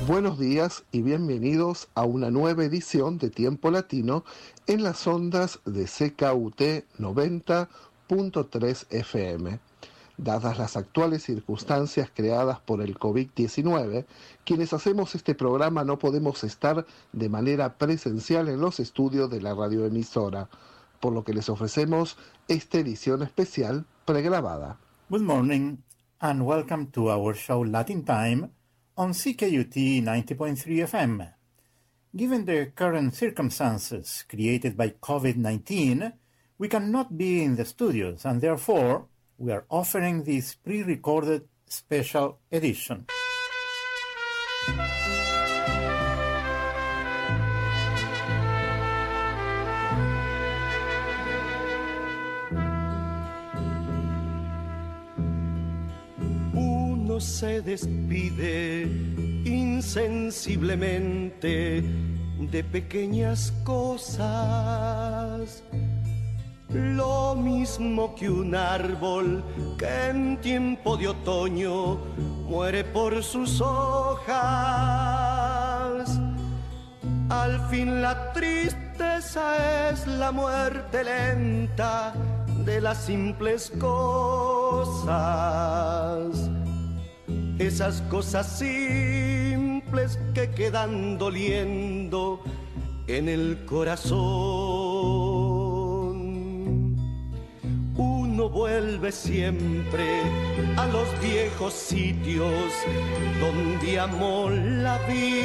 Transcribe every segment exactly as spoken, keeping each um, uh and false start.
Buenos días y bienvenidos a una nueva edición de Tiempo Latino en las ondas de C K U T noventa punto tres F M. Dadas las actuales circunstancias creadas por el COVID diecinueve, quienes hacemos este programa no podemos estar de manera presencial en los estudios de la radioemisora, por lo que les ofrecemos esta edición especial pregrabada. Good morning and welcome to our show Latin Time on C K U T ninety point three F M. Given the current circumstances created by COVID nineteen, we cannot be in the studios and therefore we are offering this pre-recorded special edition. Uno se despide insensiblemente de pequeñas cosas. Lo mismo que un árbol que en tiempo de otoño muere por sus hojas. Al fin la tristeza es la muerte lenta de las simples cosas. Esas cosas simples que quedan doliendo en el corazón. Uno vuelve siempre a los viejos sitios donde amó la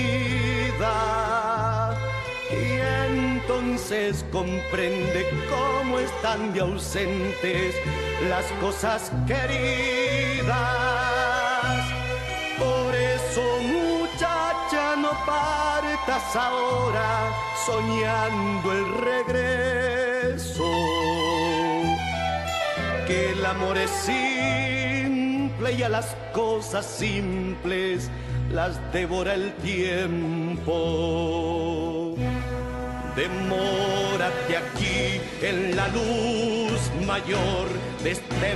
vida y entonces comprende cómo están de ausentes las cosas queridas. Por eso, muchacha, no partas ahora soñando el regreso, que el amor es simple y a las cosas simples las devora el tiempo. Demórate aquí en la luz mayor de este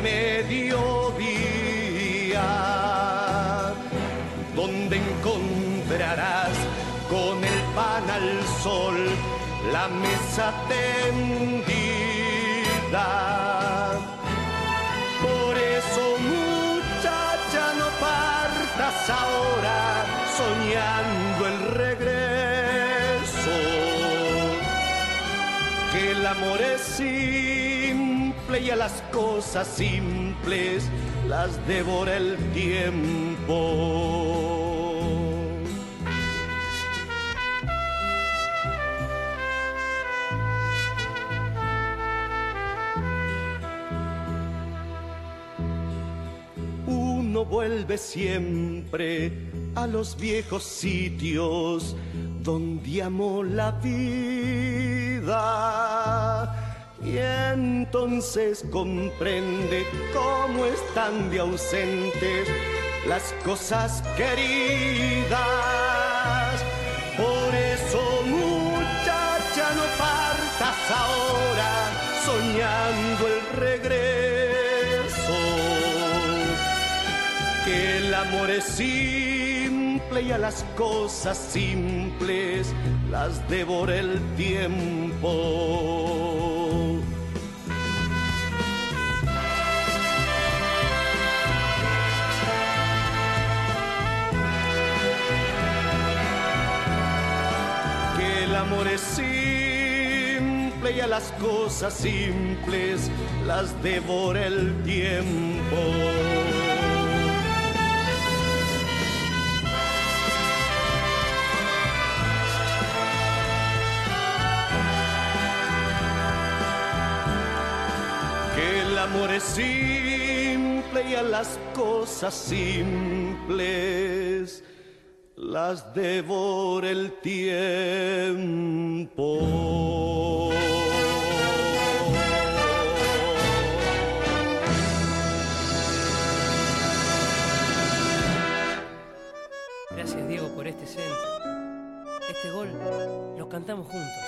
mediodía, donde encontrarás con el pan al sol la mesa tendida. Por eso, muchacha, no partas ahora soñando el regreso, que el amor es simple y a las cosas simples las devora el tiempo. Uno vuelve siempre a los viejos sitios donde amó la vida y entonces comprende cómo están de ausentes las cosas queridas. Por eso, muchacha, no partas ahora soñando el regreso, que el amor es simple y a las cosas simples las devora el tiempo. Que el amor es simple y a las cosas simples las devora el tiempo. El amor es simple y a las cosas simples las devora el tiempo. Gracias, Diego, por este centro. Este gol lo cantamos juntos.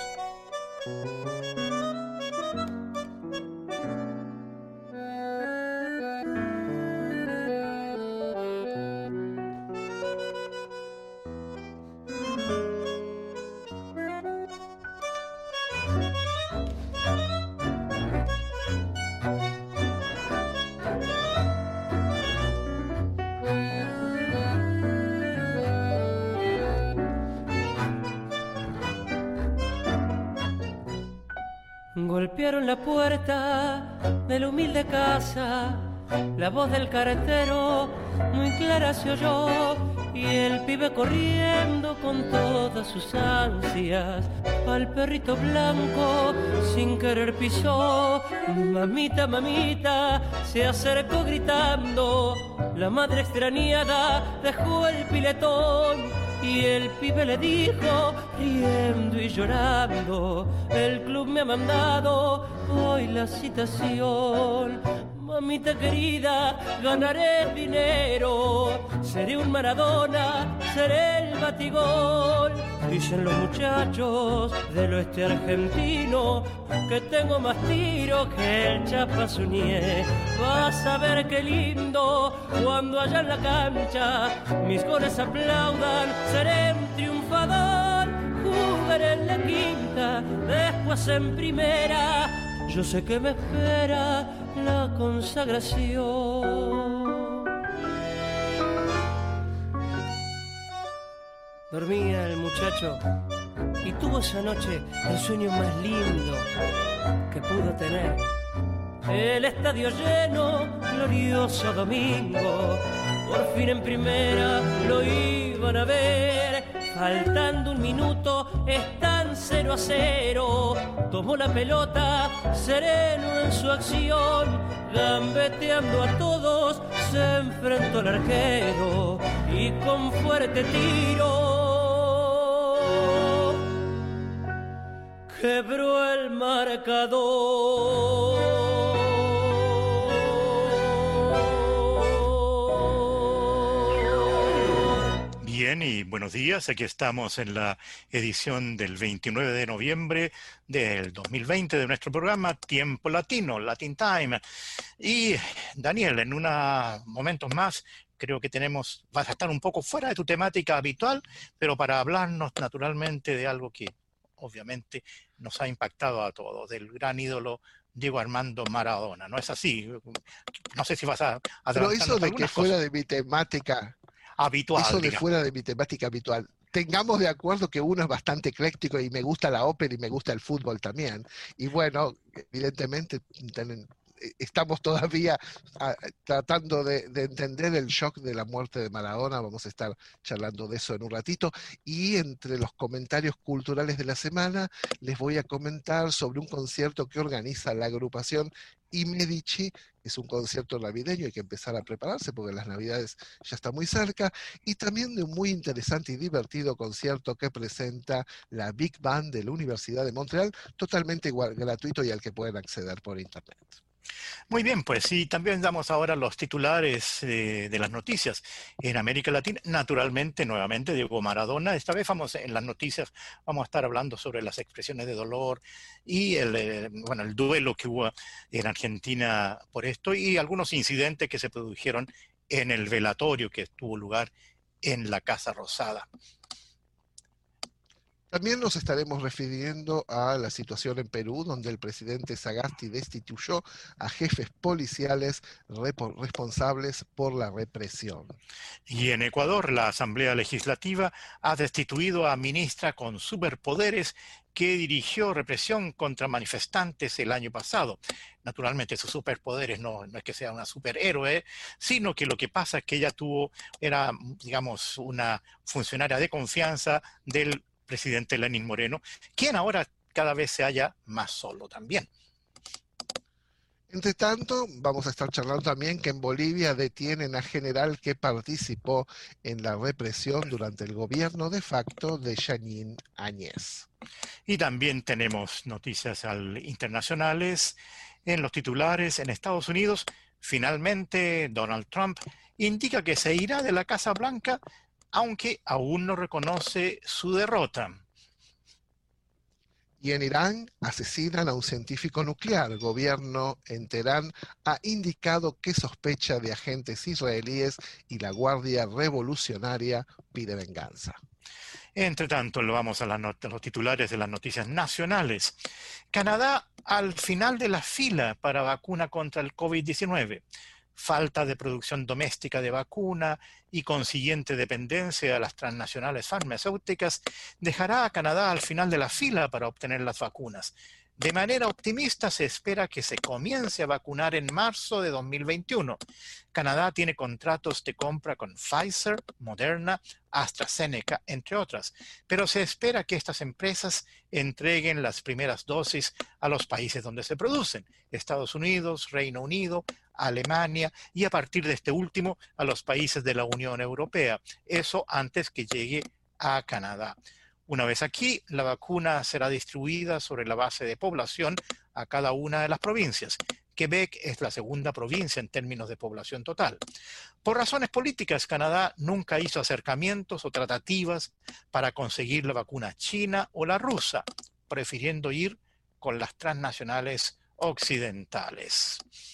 Golpearon la puerta de la humilde casa, la voz del cartero muy clara se oyó, y el pibe corriendo con todas sus ansias al perrito blanco sin querer pisó. Mamita, mamita, se acercó gritando, la madre extrañada dejó el piletón. Y el pibe le dijo, riendo y llorando, el club me ha mandado hoy la citación. Mamita querida, ganaré dinero, seré un Maradona, seré el batigol. Dicen los muchachos del oeste argentino que tengo más tiro que el Chapa Suñé. Vas a ver qué lindo cuando allá en la cancha mis goles aplaudan, seré un triunfador. Jugaré en la quinta, después en primera, yo sé que me espera la consagración. Dormía el muchacho y tuvo esa noche el sueño más lindo que pudo tener. El estadio lleno, glorioso domingo, por fin en primera lo iban a ver. Faltando un minuto, están cero a cero. Tomó la pelota, sereno en su acción, gambeteando a todos, se enfrentó al arquero y con fuerte tiro quebró el marcador. Bien, y buenos días. Aquí estamos en la edición del veintinueve de noviembre del dos mil veinte de nuestro programa Tiempo Latino, Latin Time. Y Daniel, en unos momentos más creo que tenemos, vas a estar un poco fuera de tu temática habitual, pero para hablarnos naturalmente de algo que obviamente nos ha impactado a todos, del gran ídolo Diego Armando Maradona. ¿No es así? No sé si vas a... Pero eso de que fuera de mi temática... habitual, Eso de digamos. fuera de mi temática habitual. Tengamos de acuerdo que uno es bastante ecléctico y me gusta la ópera y me gusta el fútbol también. Y bueno, evidentemente ten, estamos todavía a, tratando de, de entender el shock de la muerte de Maradona. Vamos a estar charlando de eso en un ratito. Y entre los comentarios culturales de la semana les voy a comentar sobre un concierto que organiza la agrupación I Medici. Es un concierto navideño, hay que empezar a prepararse porque las navidades ya están muy cerca, y también de un muy interesante y divertido concierto que presenta la Big Band de la Universidad de Montreal, totalmente igual, gratuito y al que pueden acceder por internet. Muy bien, pues y también damos ahora los titulares eh, de las noticias en América Latina. Naturalmente, nuevamente, Diego Maradona. Esta vez vamos en las noticias, vamos a estar hablando sobre las expresiones de dolor y el, eh, bueno, el duelo que hubo en Argentina por esto y algunos incidentes que se produjeron en el velatorio que tuvo lugar en la Casa Rosada. También nos estaremos refiriendo a la situación en Perú, donde el presidente Sagasti destituyó a jefes policiales responsables por la represión. Y en Ecuador, la Asamblea Legislativa ha destituido a ministra con superpoderes que dirigió represión contra manifestantes el año pasado. Naturalmente, sus superpoderes no, no es que sea una superhéroe, sino que lo que pasa es que ella tuvo, era, digamos, una funcionaria de confianza del presidente Lenín Moreno, quien ahora cada vez se halla más solo también. Entre tanto, vamos a estar charlando también que en Bolivia detienen a general que participó en la represión durante el gobierno de facto de Jeanine Áñez. Y también tenemos noticias al, internacionales en los titulares. En Estados Unidos, finalmente Donald Trump indica que se irá de la Casa Blanca, aunque aún no reconoce su derrota. Y en Irán asesinan a un científico nuclear. El gobierno en Teherán ha indicado que sospecha de agentes israelíes y la Guardia Revolucionaria pide venganza. Entre tanto, lo vamos a, la not- a los titulares de las noticias nacionales. Canadá al final de la fila para vacuna contra el COVID diecinueve. Falta de producción doméstica de vacuna y consiguiente dependencia de las transnacionales farmacéuticas dejará a Canadá al final de la fila para obtener las vacunas. De manera optimista se espera que se comience a vacunar en marzo de dos mil veintiuno. Canadá tiene contratos de compra con Pfizer, Moderna, AstraZeneca, entre otras, pero se espera que estas empresas entreguen las primeras dosis a los países donde se producen, Estados Unidos, Reino Unido, Alemania y a partir de este último a los países de la Unión Europea. Eso antes que llegue a Canadá. Una vez aquí, la vacuna será distribuida sobre la base de población a cada una de las provincias. Quebec es la segunda provincia en términos de población total. Por razones políticas, Canadá nunca hizo acercamientos o tratativas para conseguir la vacuna china o la rusa, prefiriendo ir con las transnacionales occidentales.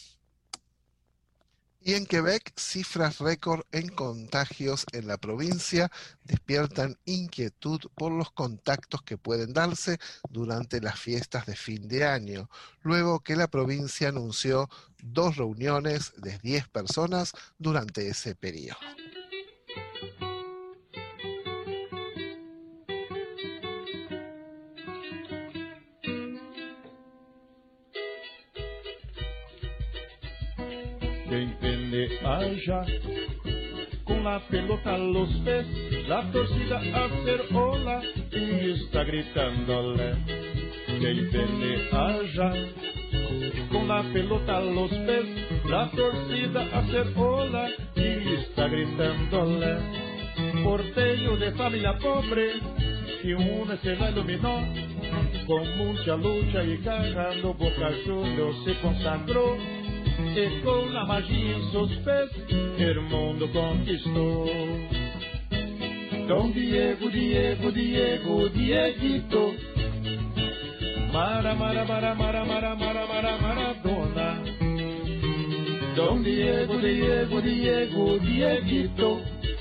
Y en Quebec, cifras récord en contagios en la provincia despiertan inquietud por los contactos que pueden darse durante las fiestas de fin de año, luego que la provincia anunció dos reuniones de diez personas durante ese periodo. Quem peleja com la pelota a los pies, la torcida a hacer ola y está gritándole. Quem peleja con la pelota a los pies, la torcida a hacer ola y está gritándole. Porteño de familia pobre que una se la iluminó, con mucha lucha y cagando Boca Juniors se consagró. E com la magia em seus pés, el mundo conquistou. Don Diego, Diego, Diego, Dieguito, Mara, Mara, Mara, Mara, Mara, Mara, Mara, Maradona. Don Diego, Diego, Diego, Dieguito,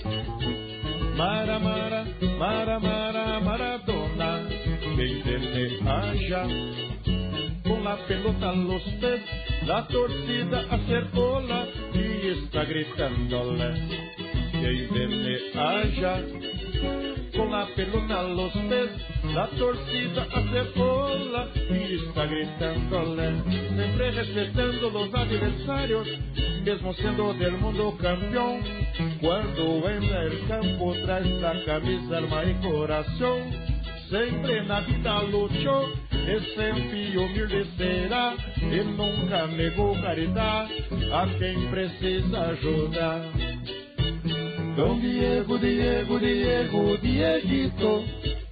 Mara, Mara, Mara, Mara, Maradona. Quem peleja com la pelota a los pés, la torcida a hacer ola y está gritándole. Quem peleja con la pelota a los pies, la torcida a hacer ola y está gritándole. Siempre respetando los adversarios, mesmo siendo del mundo campeón. Cuando entra el campo trae la camisa, alma y corazón. Sempre na vida luchou, e sempre humilde será, e nunca negou caridade a quem precisa ajudar. Don Diego, Diego, Diego, Dieguito,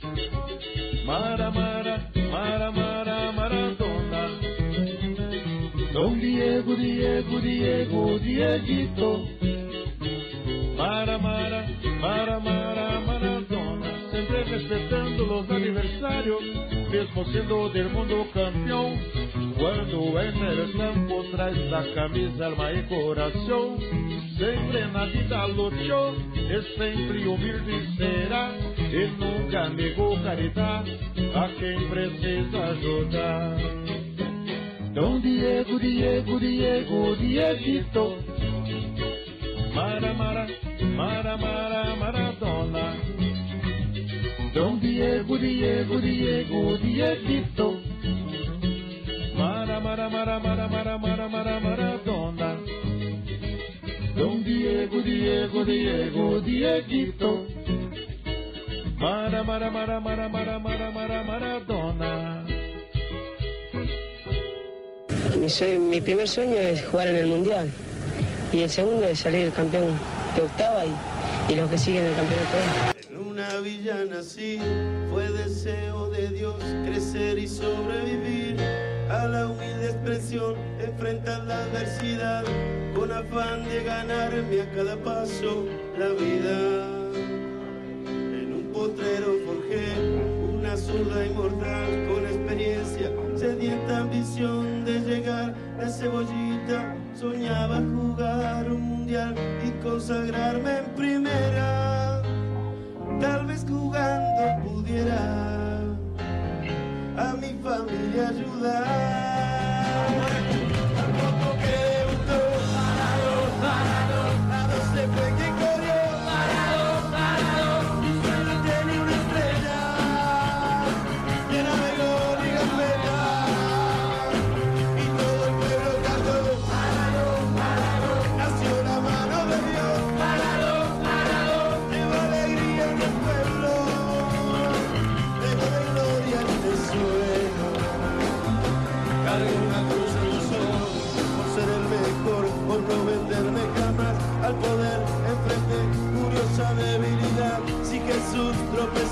Mara, Mara, Mara, Mara, Maradona. Don Diego, Diego, Diego, Dieguito, Mara, Mara, Mara, Mara, Maradona. Sempre respeitando los adversários, mesmo sendo del mundo campeão. Quando entra el campo traz la camisa, alma e coração. Sempre na vida luchou, e sempre humilde será, e nunca negou caridade a quem precisa ajudar. Don Diego, Diego, Diego, Dieguito, Mara, Mara, Mara, Mara, Maradona. Don Diego, Diego, Diego, Dieguito, Mara, Mara, Mara, Mara, Mara, Mara, Mara, Maradona. Don Diego, Diego, Diego, Dieguito, Mara, Mara, Mara, Mara, Mara, Mara, Mara, Maradona. Mi, soy, mi primer sueño es jugar en el Mundial y el segundo es salir campeón de octava y, y los que siguen el campeonato. Una villa nací, fue deseo de Dios crecer y sobrevivir a la humilde expresión, enfrentar la adversidad con afán de ganarme a cada paso la vida. En un potrero forjé una zurda inmortal con experiencia, sedienta ambición de llegar de cebollita. Soñaba jugar un mundial y consagrarme en primera. Tal vez jugando pudiera a mi familia ayudar. Tampoco que debutó, parado, parado, parado se fue quien corrió, parado, parado, mi sueño tiene una estrella llena de gol y gambeta.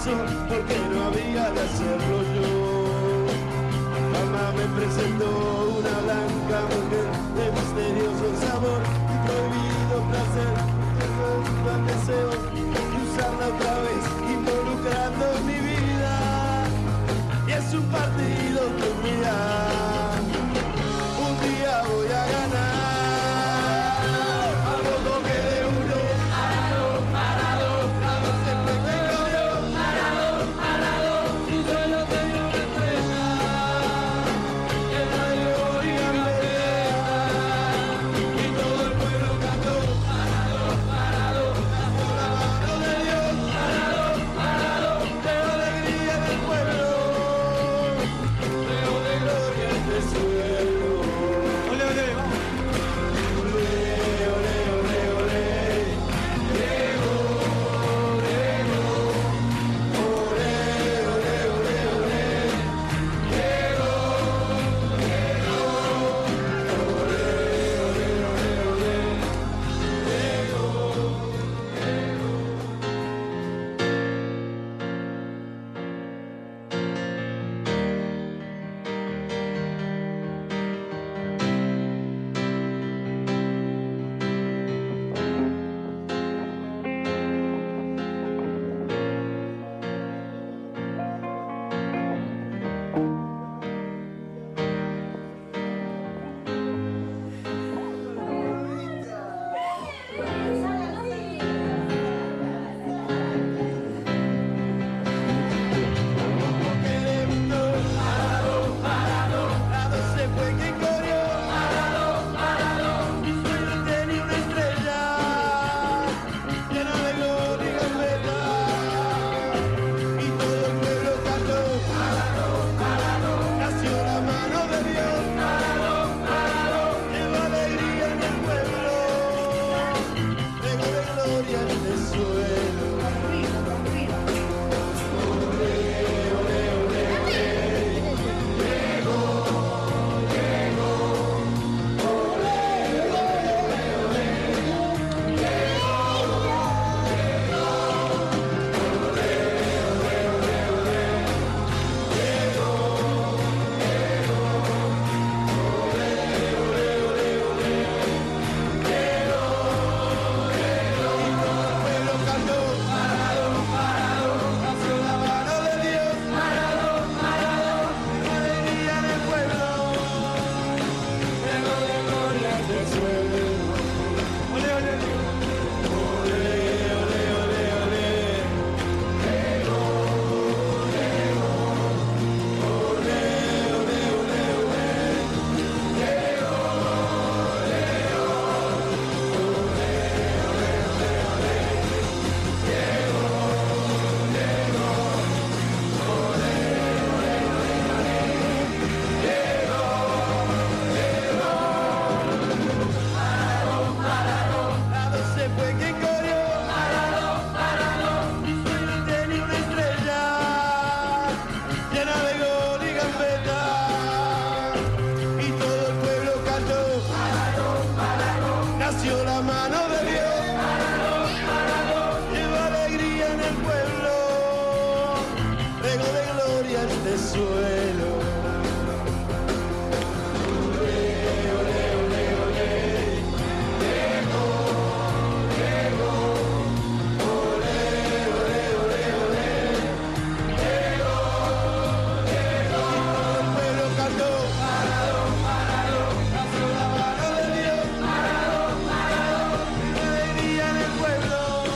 razón porque no había de hacerlo yo. Mamá me presentó una blanca mujer de misterioso sabor y prohibido placer, tan deseo de usarla otra vez, involucrando mi vida. Y es un partido que un día, un día voy a ganar. A poco que de uno, parado, parado, parado, siempre tengo yo, parado, parado, y solo tengo una estrella, que nadie oiga mi pelea. Y todo el pueblo cantó, parado, parado, bajo la mano de Dios, parado, parado, veo alegría en el pueblo, veo de gloria en el suelo. Ole, ole, vamos. Ole, ole, ole, ole. Diego, Diego. Ole, ole, ole, ole. Diego, Diego. Ole, ole, ole, ole. Diego, que de mundo, parado, parado, parado se fue quien corrió, parado, parado, mi sueño tenía una estrella, llena de gloria y gambeta, y todo el pueblo cantó, parado, parado, nació la mano de Dios, parado, parado, lleva alegría en el pueblo, luego de gloria en el suelo. Pueblo cantó, parado, parado, nació la mano de Dios, parado, parado, alegría en el pueblo, luego de gloria del suelo. Ole, ole, ole, ole, ole, ole, ole. Diego, Diego, ole, ole, ole, ole. Diego, Diego, ole, ole, ole, ole. Diego, Diego, ole, ole, ole, ole. Diego, Diego, parado, parado, parado se fue quien corrió, parado, parado, mi sueño tenía una estrella, llena de gol y gambeta, y todo el pueblo cantó, parado, parado, nació la mano de Dios, parado, parado, lleva alegría en el pueblo, luego de gloria en este suelo. Ole, ole, ole, ole. Diego, Diego, ole, ole, ole, ole. Diego, Diego, y todo el pueblo cantó, parado, parado, nació la mano de Dios, parado, parado, lleva alegría en el pueblo,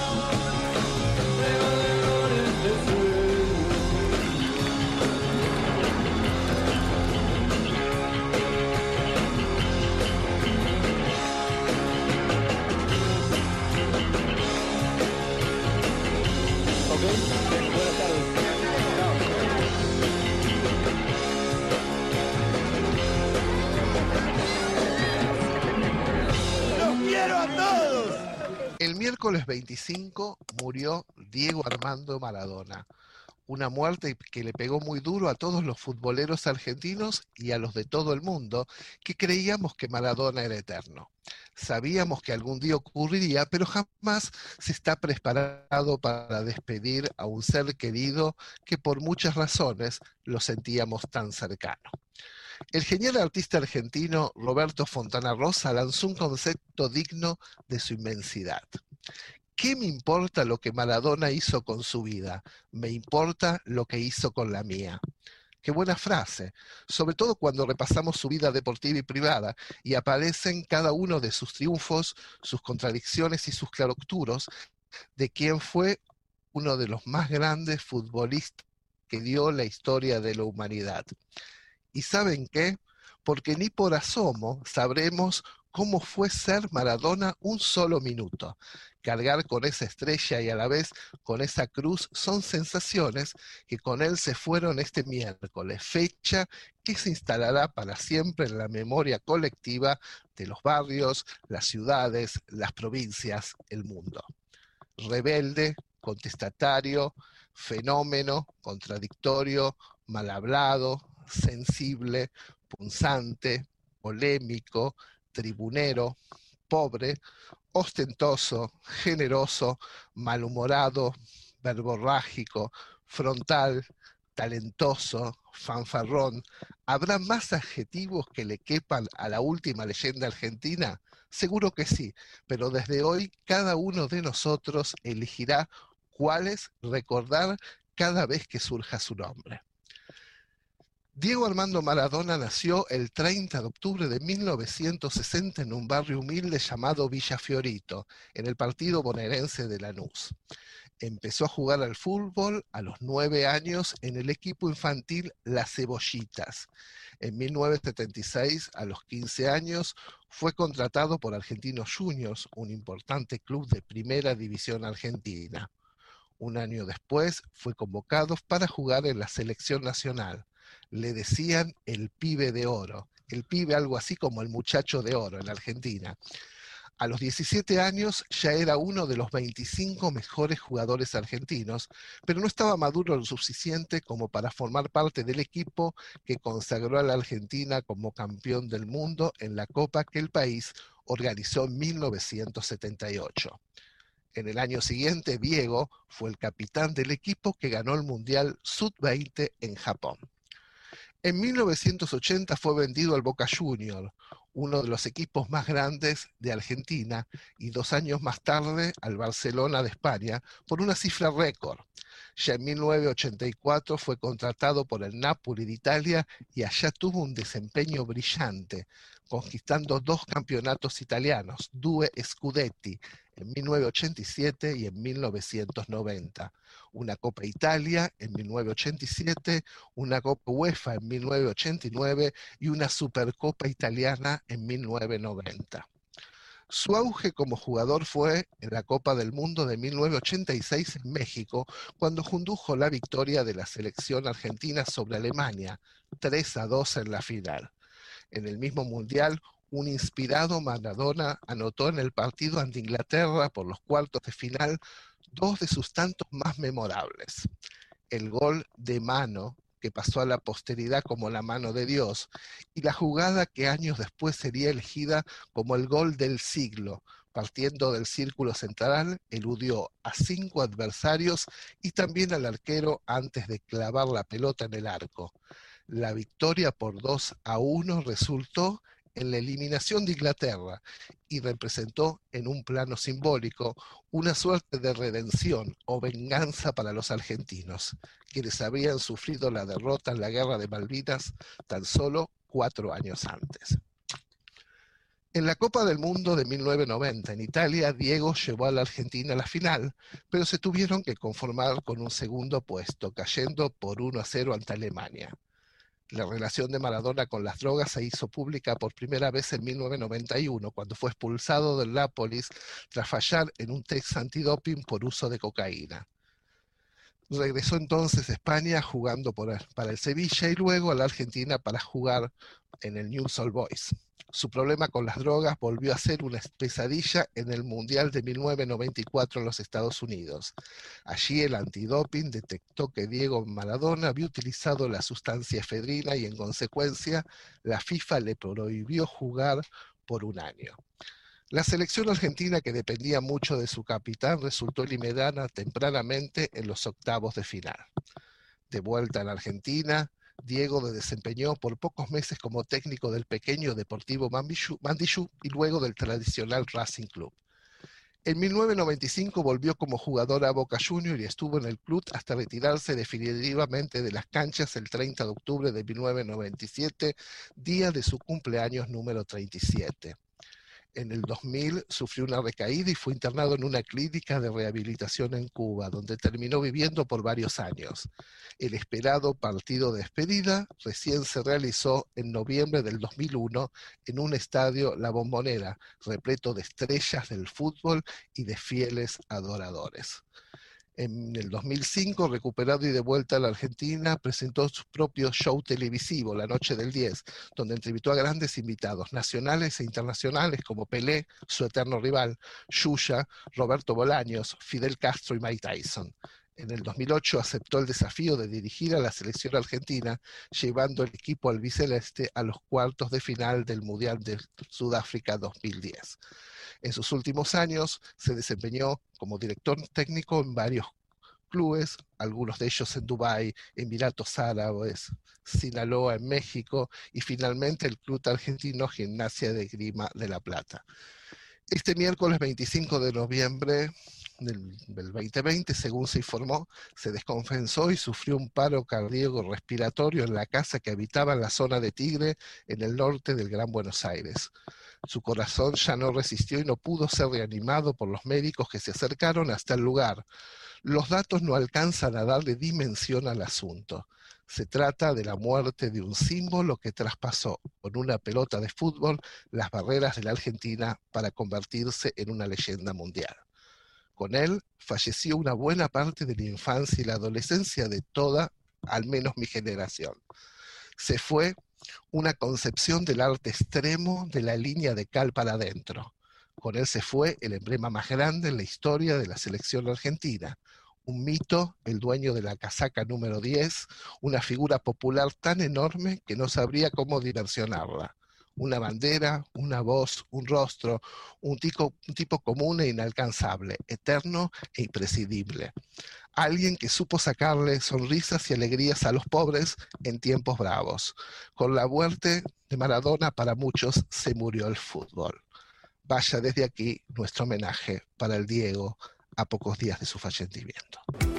luego de gloria en este suelo. ¡Los quiero a todos! El miércoles veinticinco murió Diego Armando Maradona, una muerte que le pegó muy duro a todos los futboleros argentinos y a los de todo el mundo que creíamos que Maradona era eterno. Sabíamos que algún día ocurriría, pero jamás se está preparado para despedir a un ser querido que por muchas razones lo sentíamos tan cercano. El genial artista argentino Roberto Fontana Rosa lanzó un concepto digno de su inmensidad. ¿Qué me importa lo que Maradona hizo con su vida? Me importa lo que hizo con la mía. Qué buena frase, sobre todo cuando repasamos su vida deportiva y privada y aparecen cada uno de sus triunfos, sus contradicciones y sus claroscuros de quien fue uno de los más grandes futbolistas que dio la historia de la humanidad. ¿Y saben qué? Porque ni por asomo sabremos cómo fue ser Maradona un solo minuto. Cargar con esa estrella y a la vez con esa cruz son sensaciones que con él se fueron este miércoles, fecha que se instalará para siempre en la memoria colectiva de los barrios, las ciudades, las provincias, el mundo. Rebelde, contestatario, fenómeno, contradictorio, mal hablado, sensible, punzante, polémico, tribunero, pobre, ostentoso, generoso, malhumorado, verborrágico, frontal, talentoso, fanfarrón. ¿Habrá más adjetivos que le quepan a la última leyenda argentina? Seguro que sí, pero desde hoy cada uno de nosotros elegirá cuáles recordar cada vez que surja su nombre. Diego Armando Maradona nació el treinta de octubre de mil novecientos sesenta en un barrio humilde llamado Villa Fiorito, en el partido bonaerense de Lanús. Empezó a jugar al fútbol a los nueve años en el equipo infantil Las Cebollitas. En mil novecientos setenta y seis, a los quince años, fue contratado por Argentinos Juniors, un importante club de primera división argentina. Un año después fue convocado para jugar en la selección nacional. Le decían el pibe de oro, el pibe algo así como el muchacho de oro en Argentina. A los diecisiete años ya era uno de los veinticinco mejores jugadores argentinos, pero no estaba maduro lo suficiente como para formar parte del equipo que consagró a la Argentina como campeón del mundo en la Copa que el país organizó en mil novecientos setenta y ocho. En el año siguiente, Diego fue el capitán del equipo que ganó el Mundial sub veinte en Japón. En mil novecientos ochenta fue vendido al Boca Juniors, uno de los equipos más grandes de Argentina, y dos años más tarde al Barcelona de España, por una cifra récord. Ya en mil novecientos ochenta y cuatro fue contratado por el Napoli de Italia y allá tuvo un desempeño brillante, conquistando dos campeonatos italianos, due Scudetti, en mil novecientos ochenta y siete y en mil novecientos noventa. Una Copa Italia en mil novecientos ochenta y siete, una Copa UEFA en mil novecientos ochenta y nueve y una Supercopa Italiana en mil novecientos noventa. Su auge como jugador fue en la Copa del Mundo de mil novecientos ochenta y seis en México, cuando condujo la victoria de la selección argentina sobre Alemania, tres a dos en la final. En el mismo Mundial, un inspirado Maradona anotó en el partido ante Inglaterra por los cuartos de final dos de sus tantos más memorables. El gol de mano, que pasó a la posteridad como la mano de Dios, y la jugada que años después sería elegida como el gol del siglo. Partiendo del círculo central, eludió a cinco adversarios y también al arquero antes de clavar la pelota en el arco. La victoria por dos a uno resultó en la eliminación de Inglaterra y representó en un plano simbólico una suerte de redención o venganza para los argentinos, quienes habían sufrido la derrota en la Guerra de Malvinas tan solo cuatro años antes. En la Copa del Mundo de mil novecientos noventa en Italia, Diego llevó a la Argentina a la final, pero se tuvieron que conformar con un segundo puesto, cayendo por uno a cero ante Alemania. La relación de Maradona con las drogas se hizo pública por primera vez en mil novecientos noventa y uno, cuando fue expulsado del Nápoles tras fallar en un test antidoping por uso de cocaína. Regresó entonces a España jugando por, para el Sevilla y luego a la Argentina para jugar en el Newell's Old Boys. Su problema con las drogas volvió a ser una pesadilla en el Mundial de mil novecientos noventa y cuatro en los Estados Unidos. Allí el antidoping detectó que Diego Maradona había utilizado la sustancia efedrina y en consecuencia la FIFA le prohibió jugar por un año. La selección argentina, que dependía mucho de su capitán, resultó eliminada tempranamente en los octavos de final. De vuelta en Argentina, Diego se desempeñó por pocos meses como técnico del pequeño Deportivo Mandillú y luego del tradicional Racing Club. En mil novecientos noventa y cinco volvió como jugador a Boca Juniors y estuvo en el club hasta retirarse definitivamente de las canchas el treinta de octubre de mil novecientos noventa y siete, día de su cumpleaños número treinta y siete. En el dos mil sufrió una recaída y fue internado en una clínica de rehabilitación en Cuba, donde terminó viviendo por varios años. El esperado partido de despedida recién se realizó en noviembre del dos mil uno en un estadio La Bombonera, repleto de estrellas del fútbol y de fieles adoradores. En el dos mil cinco, recuperado y de vuelta a la Argentina, presentó su propio show televisivo, La Noche del diez, donde entrevistó a grandes invitados nacionales e internacionales como Pelé, su eterno rival, Yuya, Roberto Bolaños, Fidel Castro y Mike Tyson. En el dos mil ocho aceptó el desafío de dirigir a la selección argentina, llevando el equipo albiceleste a los cuartos de final del Mundial de Sudáfrica dos mil diez. En sus últimos años se desempeñó como director técnico en varios clubes, algunos de ellos en Dubái, Emiratos Árabes, Sinaloa en México y finalmente el Club Argentino Gimnasia de Grima de La Plata. Este miércoles veinticinco de noviembre del, del veinte veinte, según se informó, se descompensó y sufrió un paro cardíaco respiratorio en la casa que habitaba en la zona de Tigre, en el norte del Gran Buenos Aires. Su corazón ya no resistió y no pudo ser reanimado por los médicos que se acercaron hasta el lugar. Los datos no alcanzan a darle dimensión al asunto. Se trata de la muerte de un símbolo que traspasó con una pelota de fútbol las barreras de la Argentina para convertirse en una leyenda mundial. Con él falleció una buena parte de la infancia y la adolescencia de toda, al menos mi generación. Se fue una concepción del arte extremo de la línea de cal para adentro. Con él se fue el emblema más grande en la historia de la selección argentina. Un mito, el dueño de la casaca número diez, una figura popular tan enorme que no sabría cómo dimensionarla. Una bandera, una voz, un rostro, un tipo, un tipo común e inalcanzable, eterno e imprescindible. Alguien que supo sacarle sonrisas y alegrías a los pobres en tiempos bravos. Con la muerte de Maradona, para muchos se murió el fútbol. Vaya desde aquí nuestro homenaje para el Diego a pocos días de su fallecimiento.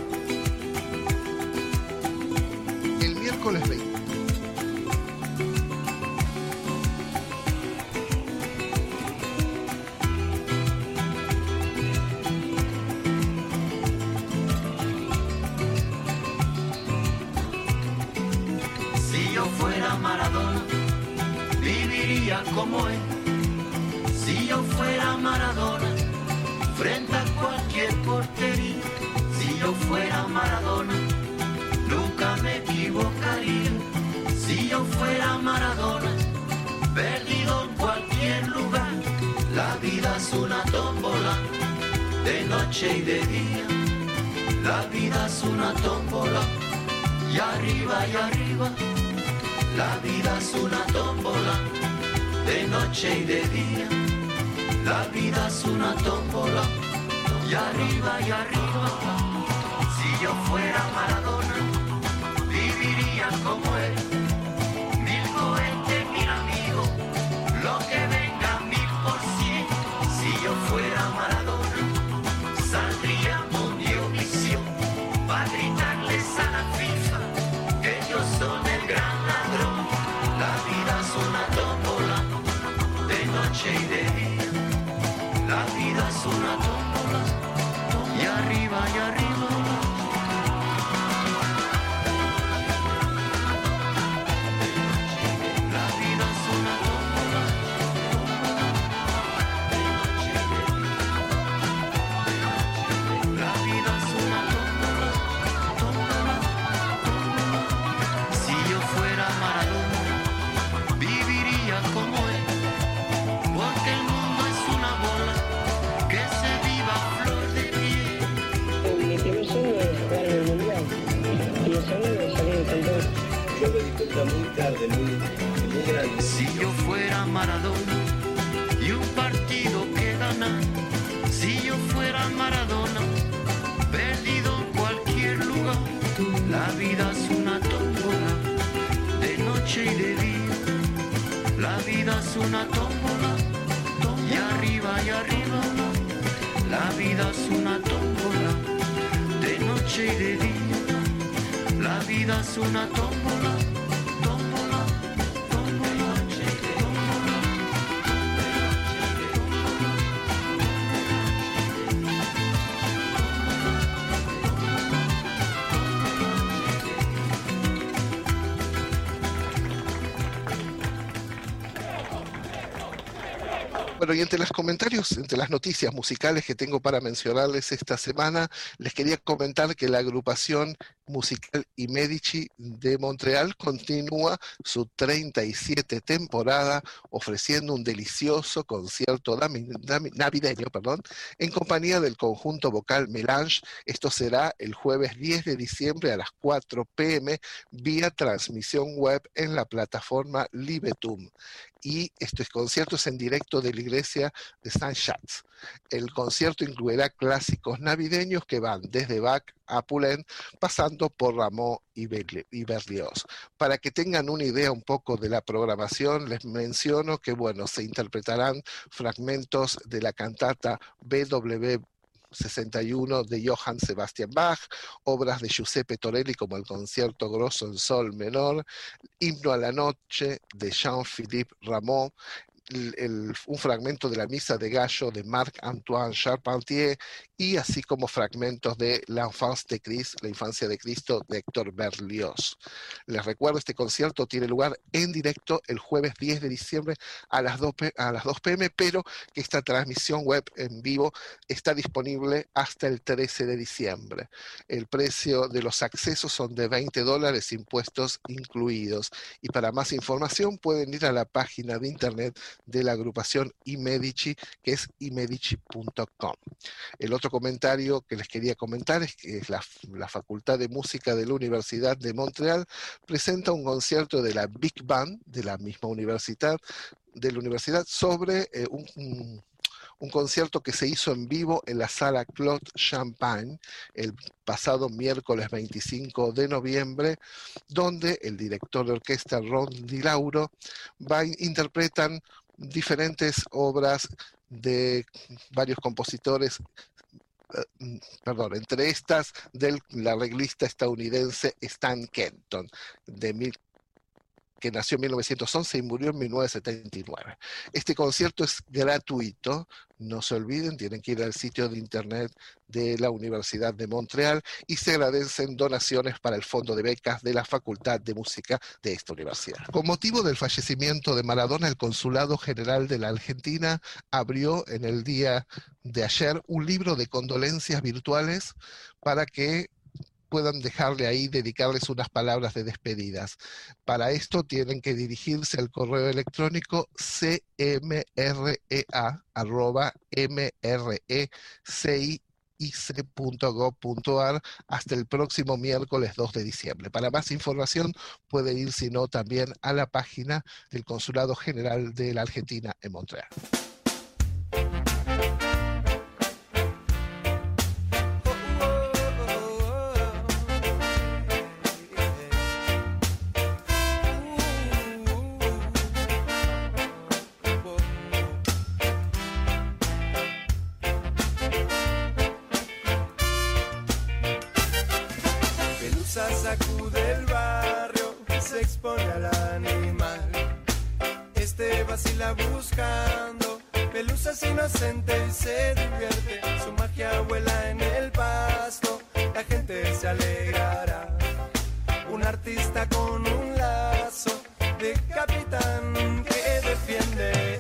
El miércoles veinte. Maradona, viviría como él. Si yo fuera Maradona, frente a cualquier portería. Si yo fuera Maradona, nunca me equivocaría. Si yo fuera Maradona, perdido en cualquier lugar. La vida es una tómbola, de noche y de día. La vida es una tómbola, y arriba y arriba. La vida es una tómbola, de noche y de día. La vida es una tómbola, y arriba y arriba. Si yo fuera Maradona, viviría como él. Mil cohetes, mil amigos, lo que venga mil por cien. Si yo fuera Maradona, saldría Mundiovisión, para gritarles a la FIFA que ellos son el gran ladrón. La vida es una tómbola, de noche y de día. La vida es una tómbola, y arriba y arriba. La vida es una tómbola, de noche y de día. La vida es una tómbola, tómbola, tómbola. Si yo fuera Maradona, viviría de muy, de muy grande. Si yo fuera Maradona y un partido que gana, si yo fuera Maradona, perdido en cualquier lugar, la vida es una tómbola, de noche y de día, la vida es una tómbola, y arriba y arriba, la vida es una tómbola, de noche y de día, la vida es una tómbola. Bueno, y entre los comentarios, entre las noticias musicales que tengo para mencionarles esta semana, les quería comentar que la agrupación musical I Medici de Montreal continúa su treinta y siete temporada ofreciendo un delicioso concierto navideño, perdón, en compañía del conjunto vocal Melange. Esto será el jueves diez de diciembre a las cuatro pe eme vía transmisión web en la plataforma Livetum. Y este concierto es en directo de la iglesia de Saint-Chats. El concierto incluirá clásicos navideños que van desde Bach a Poulenc, pasando por Rameau y Berlioz. Para que tengan una idea un poco de la programación, les menciono que, bueno, se interpretarán fragmentos de la cantata B W sesenta y uno de Johann Sebastian Bach, obras de Giuseppe Torelli como el Concierto Grosso en Sol menor, Himno a la Noche de Jean-Philippe Rameau, El, el, un fragmento de la Misa de Gallo de Marc-Antoine Charpentier y así como fragmentos de L'Enfance de Christ, la infancia de Cristo de Héctor Berlioz. Les recuerdo, este concierto tiene lugar en directo el jueves diez de diciembre a las dos pe eme, pero que esta transmisión web en vivo está disponible hasta el trece de diciembre. El precio de los accesos son de veinte dólares, impuestos incluidos. Y para más información pueden ir a la página de internet de la agrupación I Medici, que es i medici punto com. El otro comentario que les quería comentar es que la, la Facultad de Música de la Universidad de Montreal presenta un concierto de la Big Band de la misma universidad, de la universidad sobre eh, un, un un concierto que se hizo en vivo en la sala Claude Champagne el pasado miércoles veinticinco de noviembre, donde el director de orquesta Ron Di Lauro va, interpretan diferentes obras de varios compositores, eh, perdón, entre estas del arreglista estadounidense Stan Kenton, de mil que nació en mil novecientos once y murió en mil novecientos setenta y nueve. Este concierto es gratuito, no se olviden, tienen que ir al sitio de internet de la Universidad de Montreal y se agradecen donaciones para el fondo de becas de la Facultad de Música de esta universidad. Con motivo del fallecimiento de Maradona, el Consulado General de la Argentina abrió en el día de ayer un libro de condolencias virtuales para que puedan dejarle ahí, dedicarles unas palabras de despedidas. Para esto tienen que dirigirse al correo electrónico c m r e a arroba m r e c i c punto gov punto a r hasta el próximo miércoles dos de diciembre. Para más información puede ir, si no, también a la página del Consulado General de la Argentina en Montreal. Sacude el barrio, se expone al animal. Este vacila buscando pelusas inocentes y se divierte. Su magia vuela en el pasto, la gente se alegrará. Un artista con un lazo de capitán que defiende.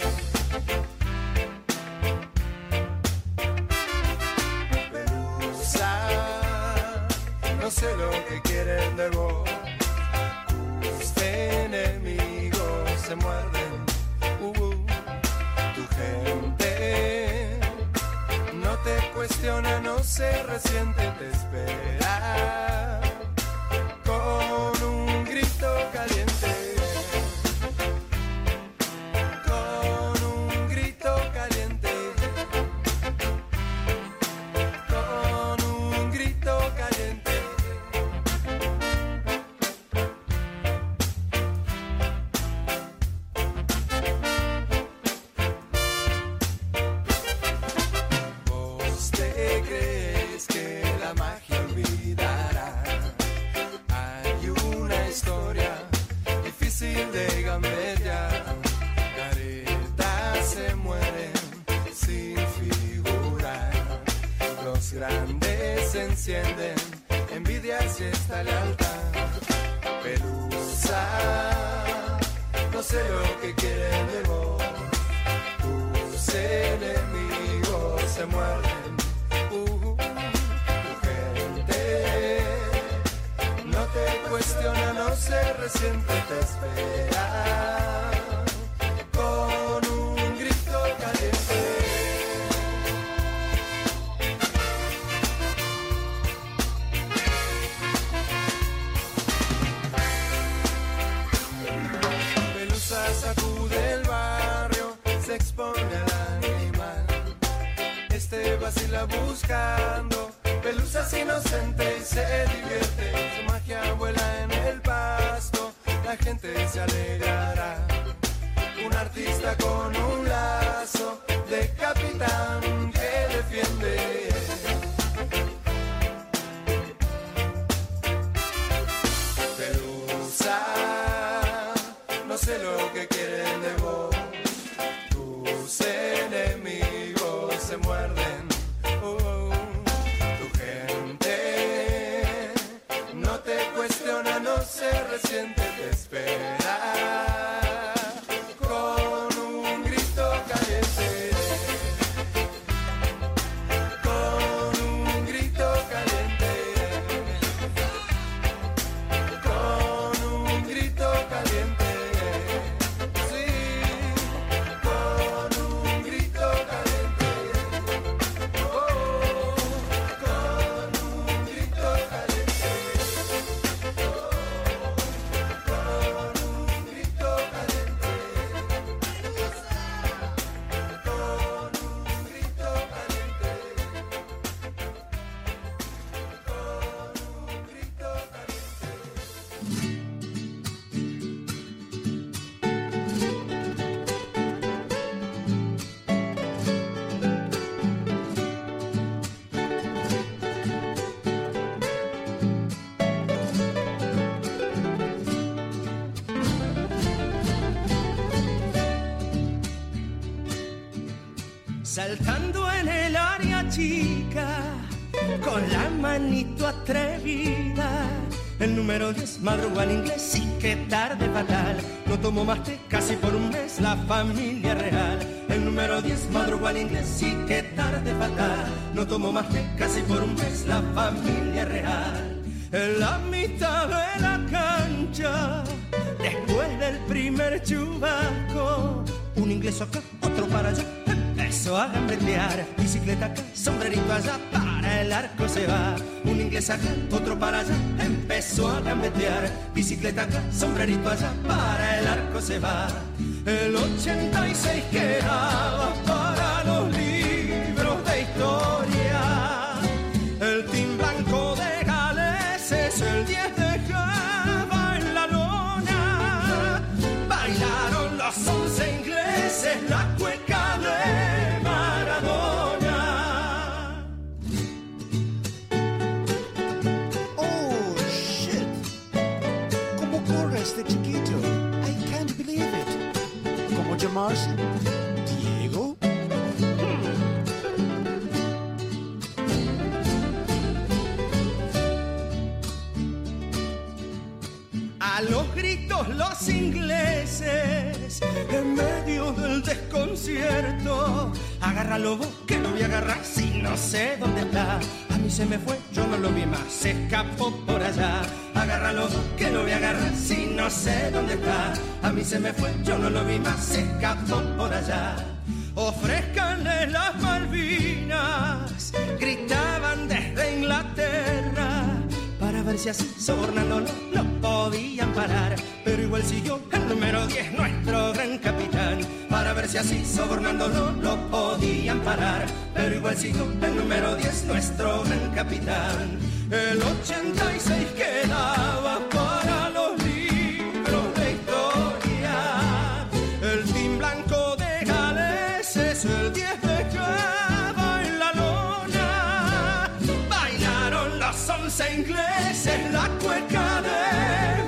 No sé lo que quieren de vos. Tus enemigos se muerden. Uh, uh, tu gente no te cuestiona, no se resiente, te espera con un grito caliente. la magia olvidará. Hay una historia difícil de gambetear. Caretas se mueren sin figurar. Los grandes se encienden, envidias y esta lealtad. Pelusa, no sé lo que quieren de vos. Tus enemigos se muerden. Uh, tu gente no te cuestiona, no se resiente, te espera con un grito caliente. Sacude el barrio, se expone al animal. Este vacila buscando pelusas inocentes y se divierte. Su magia vuela en el pasto, la gente se alegrará. Un artista con un lazo de capitán que defiende. Pelusa, no sé lo que quieren de vos. Tus enemigos se muerden. Oh, oh. Tu gente no te cuestiona, no se resiente, te espera con un grito caliente. Con un grito caliente. Con un grito caliente. Saltando en el área chica, con la manito atrevida. El número diez madruga en inglés, sí que tarde fatal. No tomo más té casi por un mes, la familia real. El número diez madruga en inglés, sí que tarde fatal. No tomo más té casi por un mes, la familia real. En la mitad de la cancha, después del primer chubasco, un inglés acá, otro para allá. Empezó a gambletear, bicicleta acá, sombrerito allá, para el arco se va. Un inglés acá, otro para allá, empezó a gambetear, bicicleta acá, sombrerito allá, para el arco se va. El ochenta y seis quedaba para los libros de historia. El team blanco de Galeses, el diez dejaba en la lona. Bailaron los once ingleses, la cueca de este chiquito, I can't believe it. ¿Cómo llamarse? ¿Diego? Hmm. A los gritos los ingleses, en medio del desconcierto. Agárralo vos, que lo voy a agarrar si no sé dónde está. A mí se me fue, yo no lo vi más, se escapó por allá. Agárralo vos, que lo voy a agarrar si no sé dónde está. A mí se me fue, yo no lo vi más, se escapó por allá. Ofrézcanle las Malvinas, gritaban desde Inglaterra, para ver si así sobornándolo lo podían parar. Pero igual siguió el número diez, nuestro gran capitán, para ver si así sobornándolo lo podían parar. Pero igual siguió el número diez, nuestro gran capitán. El ochenta y seis quedaba para los libros de historia. El team blanco de Galeses, el diez dejaba en la lona. Bailaron danza inglesa es la cueca de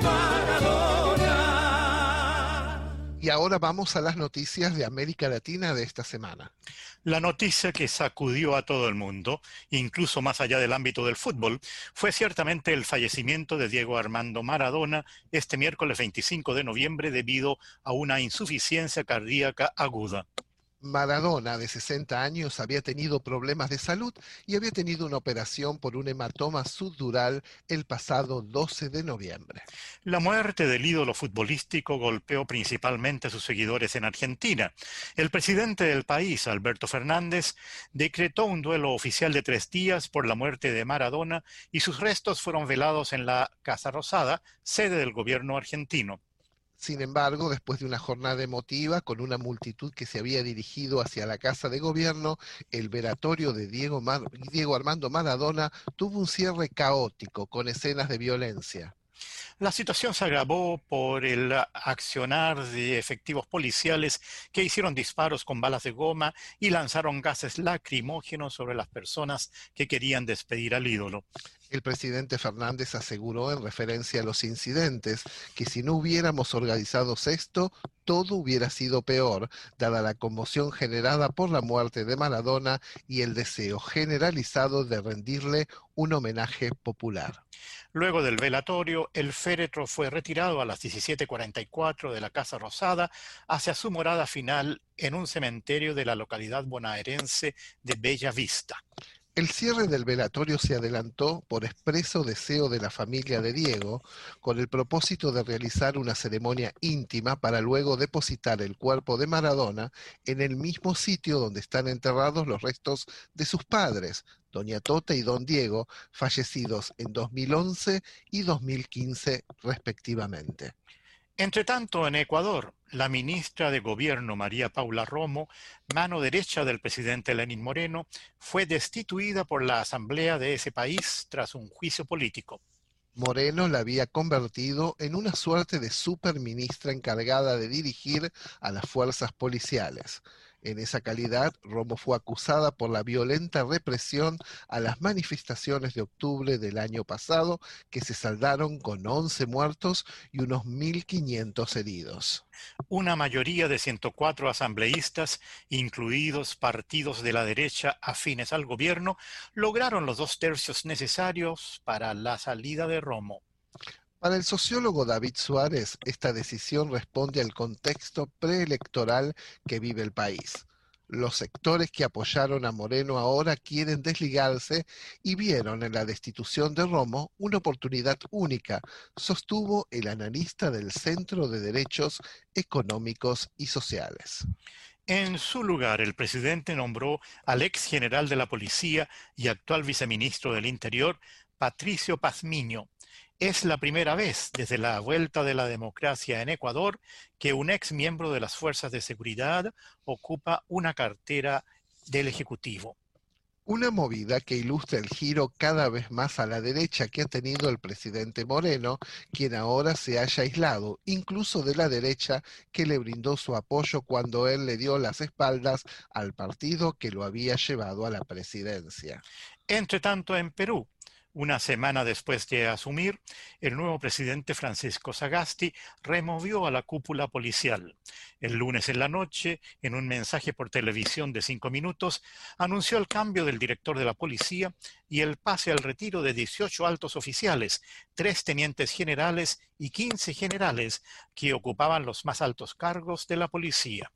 Maradona. Y ahora vamos a las noticias de América Latina de esta semana. La noticia que sacudió a todo el mundo, incluso más allá del ámbito del fútbol, fue ciertamente el fallecimiento de Diego Armando Maradona este miércoles veinticinco de noviembre debido a una insuficiencia cardíaca aguda. Maradona, de sesenta años, había tenido problemas de salud y había tenido una operación por un hematoma subdural el pasado doce de noviembre. La muerte del ídolo futbolístico golpeó principalmente a sus seguidores en Argentina. El presidente del país, Alberto Fernández, decretó un duelo oficial de tres días por la muerte de Maradona y sus restos fueron velados en la Casa Rosada, sede del gobierno argentino. Sin embargo, después de una jornada emotiva con una multitud que se había dirigido hacia la Casa de Gobierno, el velatorio de Diego, Mar- Diego Armando Maradona tuvo un cierre caótico con escenas de violencia. La situación se agravó por el accionar de efectivos policiales que hicieron disparos con balas de goma y lanzaron gases lacrimógenos sobre las personas que querían despedir al ídolo. El presidente Fernández aseguró en referencia a los incidentes que si no hubiéramos organizado esto, todo hubiera sido peor, dada la conmoción generada por la muerte de Maradona y el deseo generalizado de rendirle un homenaje popular. Luego del velatorio, el féretro fue retirado a las diecisiete cuarenta y cuatro de la Casa Rosada hacia su morada final en un cementerio de la localidad bonaerense de Bella Vista. El cierre del velatorio se adelantó por expreso deseo de la familia de Diego, con el propósito de realizar una ceremonia íntima para luego depositar el cuerpo de Maradona en el mismo sitio donde están enterrados los restos de sus padres, Doña Tota y Don Diego, fallecidos en dos mil once y dos mil quince respectivamente. Entretanto, en Ecuador, la ministra de Gobierno María Paula Romo, mano derecha del presidente Lenín Moreno, fue destituida por la Asamblea de ese país tras un juicio político. Moreno la había convertido en una suerte de superministra encargada de dirigir a las fuerzas policiales. En esa calidad, Romo fue acusada por la violenta represión a las manifestaciones de octubre del año pasado, que se saldaron con once muertos y unos mil quinientos heridos. Una mayoría de ciento cuatro asambleístas, incluidos partidos de la derecha afines al gobierno, lograron los dos tercios necesarios para la salida de Romo. Para el sociólogo David Suárez, esta decisión responde al contexto preelectoral que vive el país. Los sectores que apoyaron a Moreno ahora quieren desligarse y vieron en la destitución de Romo una oportunidad única, sostuvo el analista del Centro de Derechos Económicos y Sociales. En su lugar, el presidente nombró al ex general de la policía y actual viceministro del Interior, Patricio Pazmiño. Es la primera vez desde la vuelta de la democracia en Ecuador que un ex miembro de las fuerzas de seguridad ocupa una cartera del Ejecutivo. Una movida que ilustra el giro cada vez más a la derecha que ha tenido el presidente Moreno, quien ahora se haya aislado, incluso de la derecha que le brindó su apoyo cuando él le dio las espaldas al partido que lo había llevado a la presidencia. Entre tanto, en Perú, una semana después de asumir, el nuevo presidente Francisco Sagasti removió a la cúpula policial. El lunes en la noche, en un mensaje por televisión de cinco minutos, anunció el cambio del director de la policía y el pase al retiro de dieciocho altos oficiales, tres tenientes generales y quince generales que ocupaban los más altos cargos de la policía.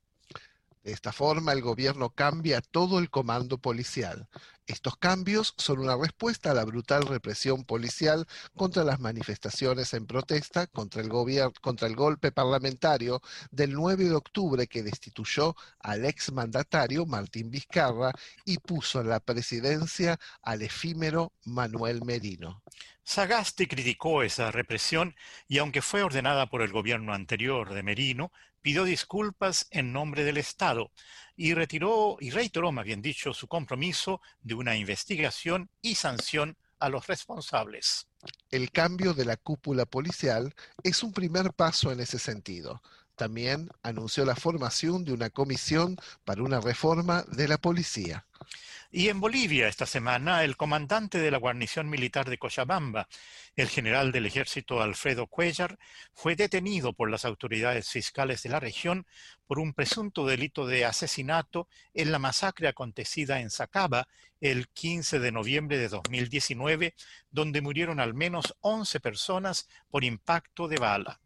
De esta forma, el gobierno cambia todo el comando policial. Estos cambios son una respuesta a la brutal represión policial contra las manifestaciones en protesta contra el, gobier- contra el golpe parlamentario del nueve de octubre que destituyó al exmandatario Martín Vizcarra y puso en la presidencia al efímero Manuel Merino. Sagasti criticó esa represión y, aunque fue ordenada por el gobierno anterior de Merino, pidió disculpas en nombre del Estado y retiró y reiteró, más bien dicho, su compromiso de una investigación y sanción a los responsables. El cambio de la cúpula policial es un primer paso en ese sentido. También anunció la formación de una comisión para una reforma de la policía. Y en Bolivia esta semana el comandante de la guarnición militar de Cochabamba, el general del ejército Alfredo Cuellar, fue detenido por las autoridades fiscales de la región por un presunto delito de asesinato en la masacre acontecida en Sacaba el quince de noviembre de dos mil diecinueve, donde murieron al menos once personas por impacto de bala.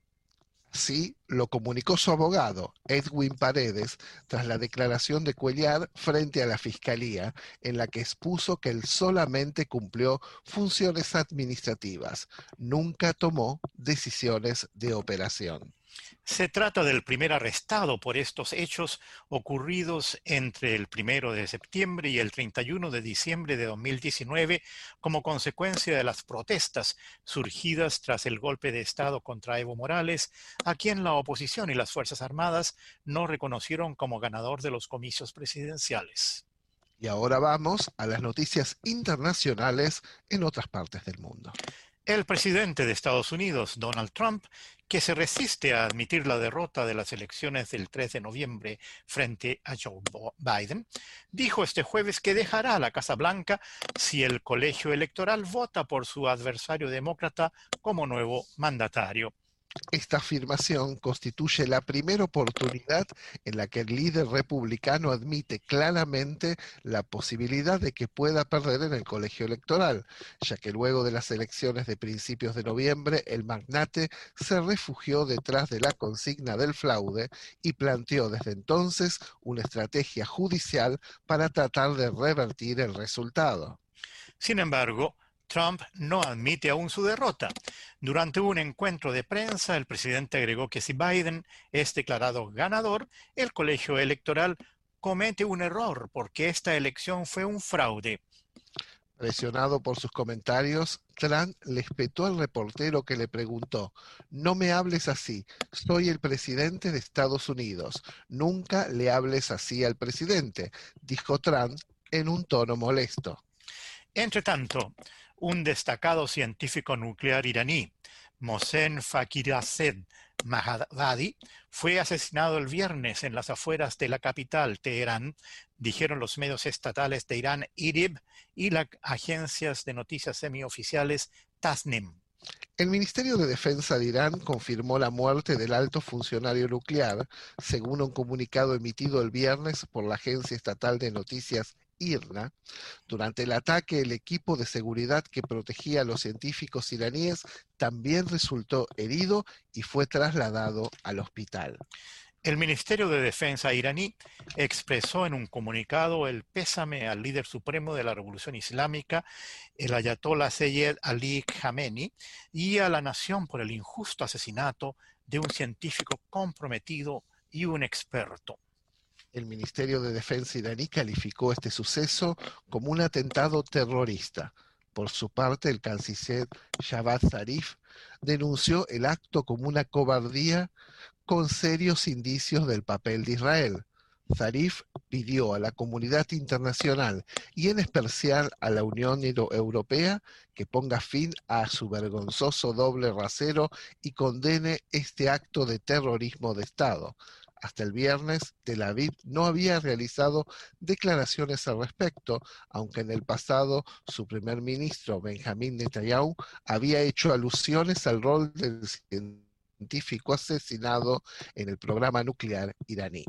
Así lo comunicó su abogado, Edwin Paredes, tras la declaración de Cuellar frente a la Fiscalía, en la que expuso que él solamente cumplió funciones administrativas, nunca tomó decisiones de operación. Se trata del primer arrestado por estos hechos ocurridos entre el primero de septiembre y el treinta y uno de diciembre de dos mil diecinueve como consecuencia de las protestas surgidas tras el golpe de Estado contra Evo Morales, a quien la oposición y las Fuerzas Armadas no reconocieron como ganador de los comicios presidenciales. Y ahora vamos a las noticias internacionales en otras partes del mundo. El presidente de Estados Unidos, Donald Trump, que se resiste a admitir la derrota de las elecciones del tres de noviembre frente a Joe Biden, dijo este jueves que dejará la Casa Blanca si el colegio electoral vota por su adversario demócrata como nuevo mandatario. Esta afirmación constituye la primera oportunidad en la que el líder republicano admite claramente la posibilidad de que pueda perder en el colegio electoral, ya que luego de las elecciones de principios de noviembre, el magnate se refugió detrás de la consigna del fraude y planteó desde entonces una estrategia judicial para tratar de revertir el resultado. Sin embargo, Trump no admite aún su derrota. Durante un encuentro de prensa, el presidente agregó que si Biden es declarado ganador, el colegio electoral comete un error porque esta elección fue un fraude. Presionado por sus comentarios, Trump le espetó al reportero que le preguntó: «No me hables así, soy el presidente de Estados Unidos, nunca le hables así al presidente», dijo Trump en un tono molesto. Entre tanto, un destacado científico nuclear iraní, Mohsen Fakhrizadeh Mohammadi, fue asesinado el viernes en las afueras de la capital, Teherán, dijeron los medios estatales de Irán, IRIB, y las agencias de noticias semioficiales Tasnim. El Ministerio de Defensa de Irán confirmó la muerte del alto funcionario nuclear, según un comunicado emitido el viernes por la agencia estatal de noticias I R N A. Durante el ataque, el equipo de seguridad que protegía a los científicos iraníes también resultó herido y fue trasladado al hospital. El Ministerio de Defensa iraní expresó en un comunicado el pésame al líder supremo de la Revolución Islámica, el ayatollah Seyed Ali Khamenei, y a la nación por el injusto asesinato de un científico comprometido y un experto. El Ministerio de Defensa iraní calificó este suceso como un atentado terrorista. Por su parte, el canciller Javad Zarif denunció el acto como una cobardía con serios indicios del papel de Israel. Zarif pidió a la comunidad internacional y en especial a la Unión Europea que ponga fin a su vergonzoso doble rasero y condene este acto de terrorismo de Estado. Hasta el viernes, Tel Aviv no había realizado declaraciones al respecto, aunque en el pasado su primer ministro, Benjamín Netanyahu, había hecho alusiones al rol del científico asesinado en el programa nuclear iraní.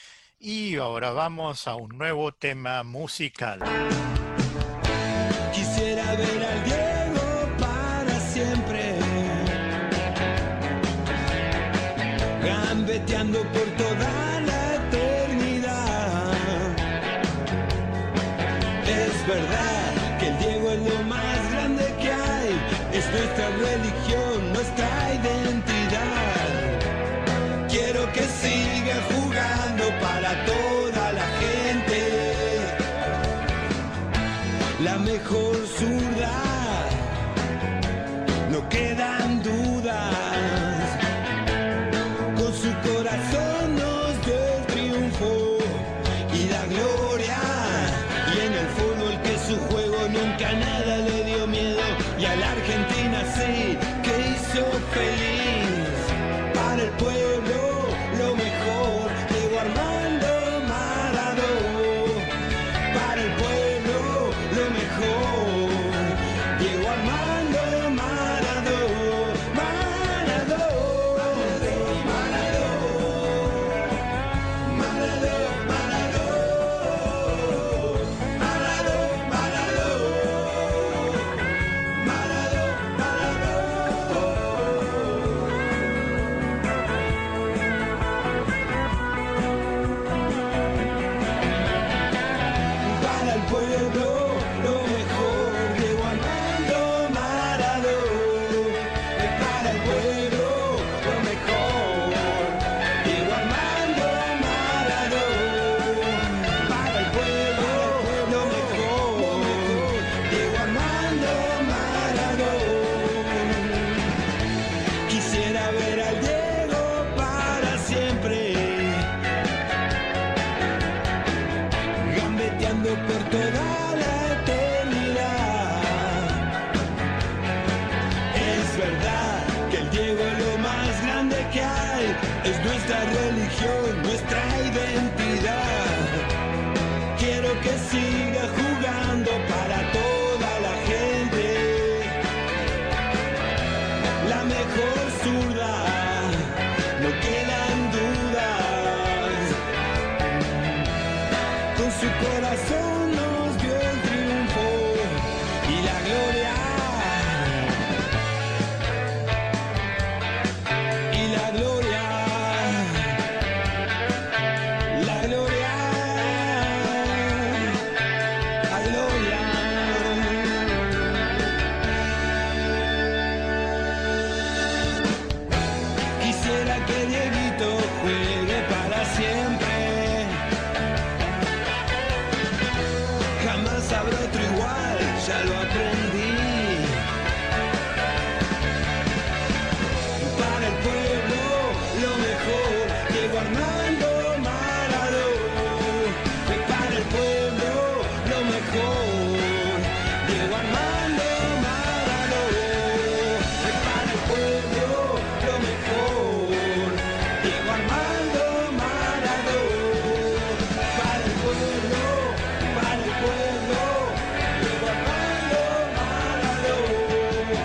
Y ahora vamos a un nuevo tema musical. Quisiera ver al Diego para siempre, gambeteando por toda la eternidad. Es verdad que el Diego es lo más grande que hay, es nuestra religión, nuestra identidad. Quiero que siga jugando para toda la gente, la mejor zurda, no quedan dudas. Con su corazón nos dio el triunfo y la gloria, y en el fútbol que su juego nunca nada le dio miedo, y a la Argentina sí que hizo feliz. Para el pueblo lo corazón nos dio el triunfo y la gloria. Y la gloria. La gloria. La gloria. Quisiera que Dieguito juegue para siempre. Jamás habrá otro igual, ya lo aprendí. Para el pueblo, lo mejor, Diego Armando Maradona. Para el pueblo, lo mejor, Diego Armando Maradona. Para el pueblo, lo mejor, Diego Armando Maradona. Para el pueblo, para el pueblo, Diego Armando Maradona.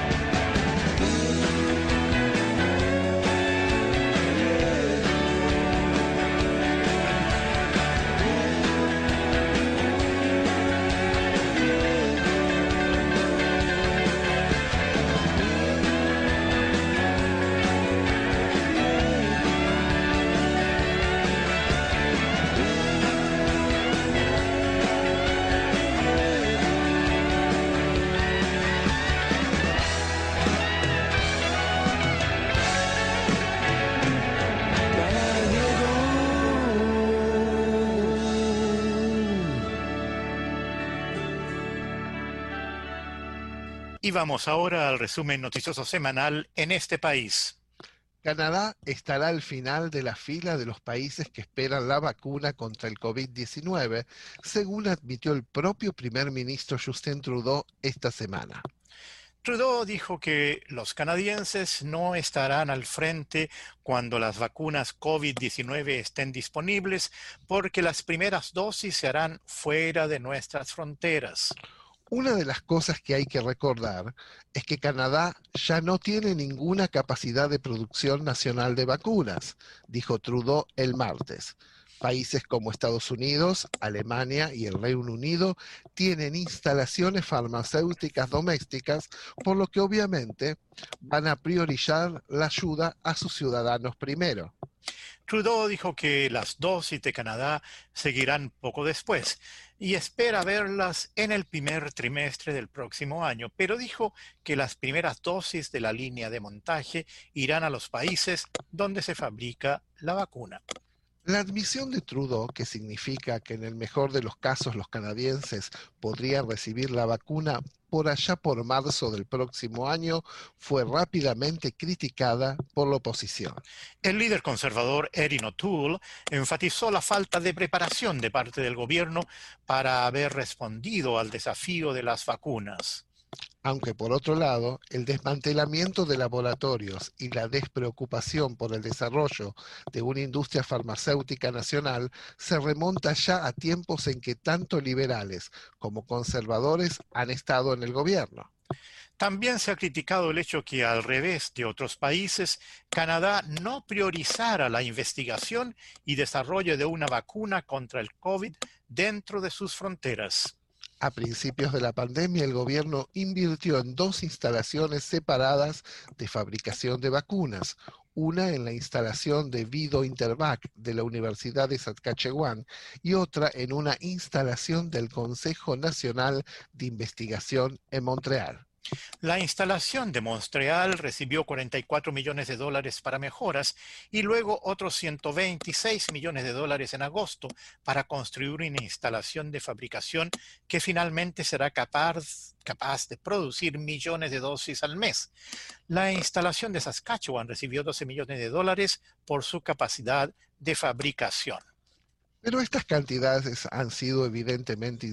Y vamos ahora al resumen noticioso semanal en este país. Canadá estará al final de la fila de los países que esperan la vacuna contra el COVID diecinueve, según admitió el propio primer ministro Justin Trudeau esta semana. Trudeau dijo que los canadienses no estarán al frente cuando las vacunas COVID diecinueve estén disponibles porque las primeras dosis se harán fuera de nuestras fronteras. Una de las cosas que hay que recordar es que Canadá ya no tiene ninguna capacidad de producción nacional de vacunas, dijo Trudeau el martes. Países como Estados Unidos, Alemania y el Reino Unido tienen instalaciones farmacéuticas domésticas, por lo que obviamente van a priorizar la ayuda a sus ciudadanos primero. Trudeau dijo que las dosis de Canadá seguirán poco después y espera verlas en el primer trimestre del próximo año, pero dijo que las primeras dosis de la línea de montaje irán a los países donde se fabrica la vacuna. La admisión de Trudeau, que significa que en el mejor de los casos los canadienses podrían recibir la vacuna por allá por marzo del próximo año, fue rápidamente criticada por la oposición. El líder conservador Erin O'Toole enfatizó la falta de preparación de parte del gobierno para haber respondido al desafío de las vacunas. Aunque por otro lado, el desmantelamiento de laboratorios y la despreocupación por el desarrollo de una industria farmacéutica nacional se remonta ya a tiempos en que tanto liberales como conservadores han estado en el gobierno. También se ha criticado el hecho que, al revés de otros países, Canadá no priorizara la investigación y desarrollo de una vacuna contra el COVID dentro de sus fronteras. A principios de la pandemia, el gobierno invirtió en dos instalaciones separadas de fabricación de vacunas, una en la instalación de Vido Intervac de la Universidad de Saskatchewan y otra en una instalación del Consejo Nacional de Investigación en Montreal. La instalación de Montreal recibió cuarenta y cuatro millones de dólares para mejoras y luego otros ciento veintiséis millones de dólares en agosto para construir una instalación de fabricación que finalmente será capaz, capaz de producir millones de dosis al mes. La instalación de Saskatchewan recibió doce millones de dólares por su capacidad de fabricación. Pero estas cantidades han sido evidentemente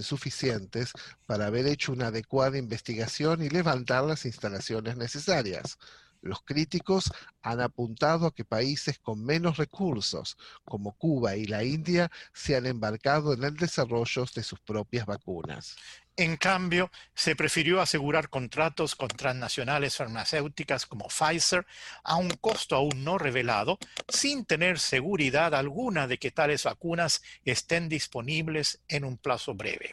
insuficientes para haber hecho una adecuada investigación y levantar las instalaciones necesarias. Los críticos han apuntado a que países con menos recursos, como Cuba y la India, se han embarcado en el desarrollo de sus propias vacunas. En cambio, se prefirió asegurar contratos con transnacionales farmacéuticas como Pfizer a un costo aún no revelado, sin tener seguridad alguna de que tales vacunas estén disponibles en un plazo breve.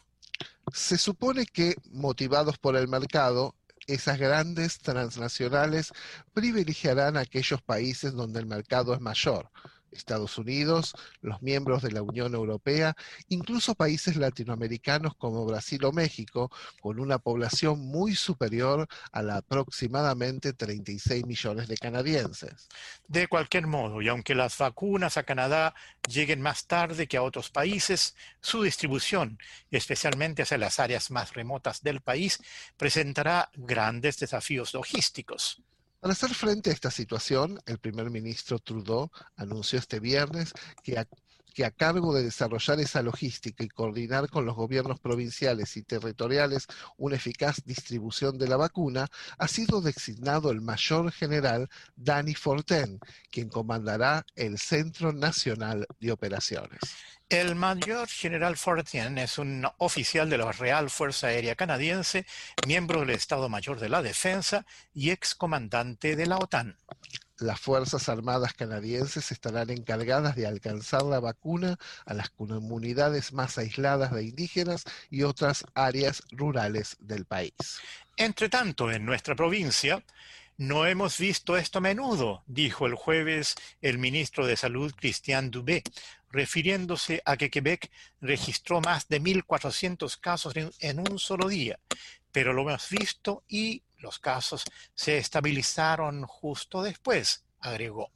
Se supone que, motivados por el mercado, esas grandes transnacionales privilegiarán a aquellos países donde el mercado es mayor. Estados Unidos, los miembros de la Unión Europea, incluso países latinoamericanos como Brasil o México, con una población muy superior a la aproximadamente treinta y seis millones de canadienses. De cualquier modo, y aunque las vacunas a Canadá lleguen más tarde que a otros países, su distribución, especialmente hacia las áreas más remotas del país, presentará grandes desafíos logísticos. Para hacer frente a esta situación, el primer ministro Trudeau anunció este viernes que a, que a cargo de desarrollar esa logística y coordinar con los gobiernos provinciales y territoriales una eficaz distribución de la vacuna, ha sido designado el mayor general Danny Fortin, quien comandará el Centro Nacional de Operaciones. El mayor general Fortin es un oficial de la Real Fuerza Aérea Canadiense, miembro del Estado Mayor de la Defensa y excomandante de la OTAN. Las Fuerzas Armadas canadienses estarán encargadas de alcanzar la vacuna a las comunidades más aisladas de indígenas y otras áreas rurales del país. Entre tanto, en nuestra provincia, no hemos visto esto a menudo, dijo el jueves el ministro de Salud Christian Dubé, refiriéndose a que Quebec registró más de mil cuatrocientos casos en, en un solo día, pero lo hemos visto y los casos se estabilizaron justo después, agregó.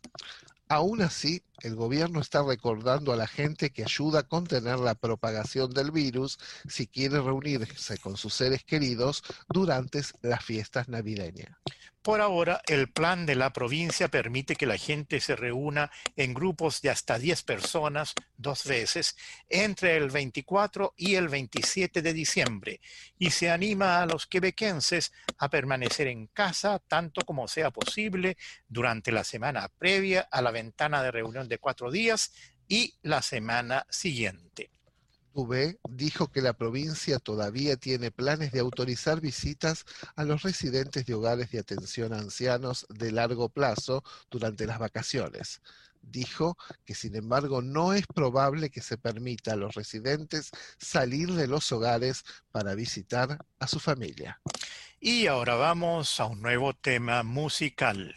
Aún así, el gobierno está recordando a la gente que ayuda a contener la propagación del virus si quiere reunirse con sus seres queridos durante las fiestas navideñas. Por ahora, el plan de la provincia permite que la gente se reúna en grupos de hasta diez personas dos veces entre el veinticuatro y el veintisiete de diciembre y se anima a los quebequenses a permanecer en casa tanto como sea posible durante la semana previa a la ventana de reunión de cuatro días y la semana siguiente. Dubé dijo que la provincia todavía tiene planes de autorizar visitas a los residentes de hogares de atención a ancianos de largo plazo durante las vacaciones. Dijo que, sin embargo, no es probable que se permita a los residentes salir de los hogares para visitar a su familia. Y ahora vamos a un nuevo tema musical.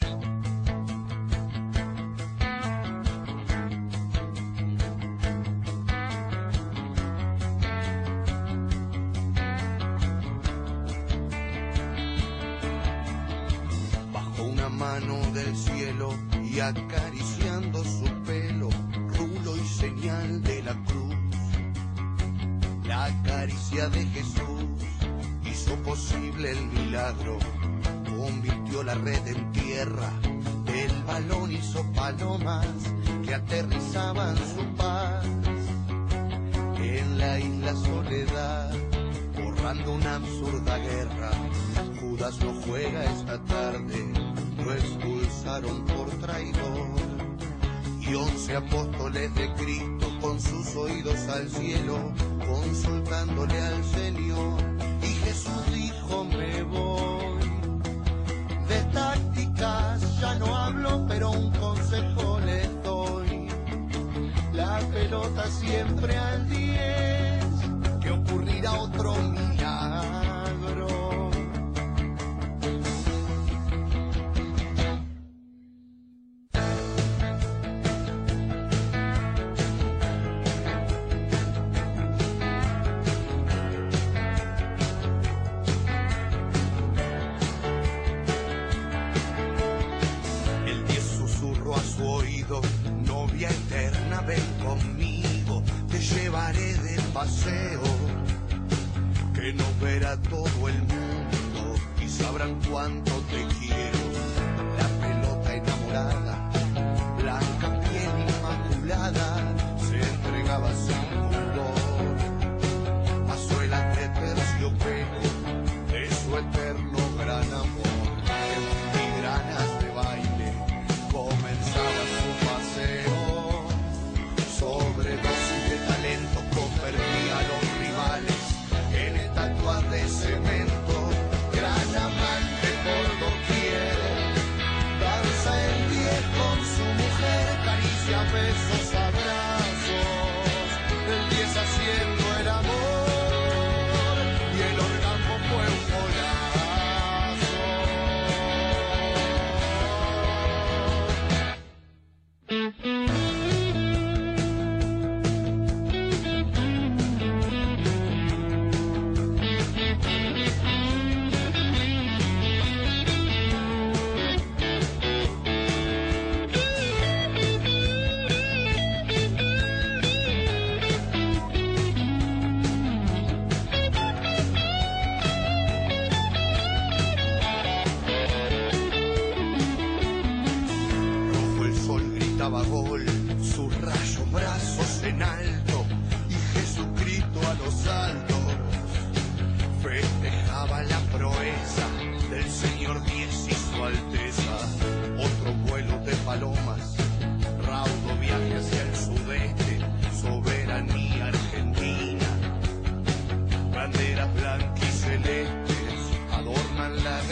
Del cielo y acariciando su pelo, rulo y señal de la cruz. La caricia de Jesús hizo posible el milagro, convirtió la red en tierra, el balón hizo palomas que aterrizaban su paz. En la isla Soledad, borrando una absurda guerra, Judas no juega esta tarde, lo expulsaron por traidor. Y once apóstoles de Cristo con sus oídos al cielo, consultándole al Señor. Y Jesús dijo, me voy. De tácticas ya no hablo, pero un consejo les doy. La pelota siempre al diez, que ocurrirá otro milagro. Novia eterna, ven conmigo, te llevaré de paseo, que nos verá todo el mundo y sabrán cuánto te quiero. La pelota enamorada, blanca piel inmaculada, se entregaba sin pudor a suelas de terciopelo de su eterno gran amor. En filigranas de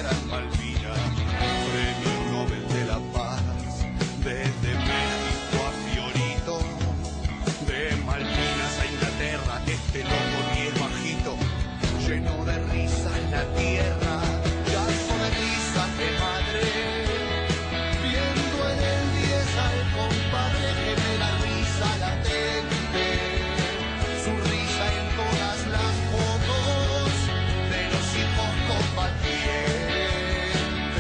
Gran Malvinas, Premio Nobel de la Paz, desde México a Fiorito, de Malvinas a Inglaterra, este loco ni es bajito, lleno de risa en la tierra, llanto de risa de madre, viendo en el diez al compadre que me da risa latente, su risa en todas las fotos de los hijos combatientes,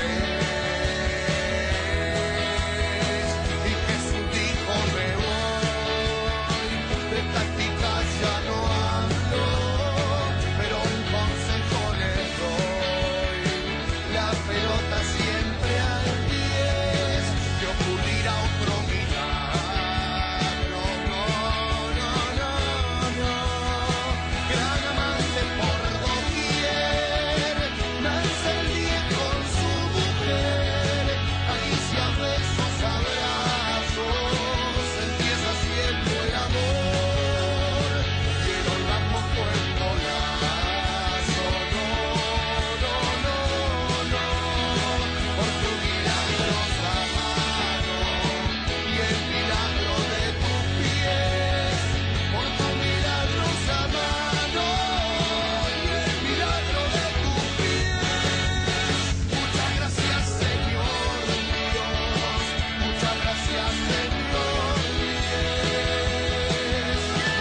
y Jesús dijo me voy, de tácticas ya no hablo, pero un consejo les doy, la pelota siempre al diez, que ocurrirá otro milagro, no, no, no, no, gran amante por doquier, nace el diez con su mujer, caricia, besos, abrazos, empieza siendo el amor, quiero el ramo por el golazo, no, no, no, no, por tu milagrosa mano y el milagro de tus pies, por tu milagrosa mano y el milagro de tus pies. Muchas gracias, Señor Dios, muchas gracias, Señor Dios.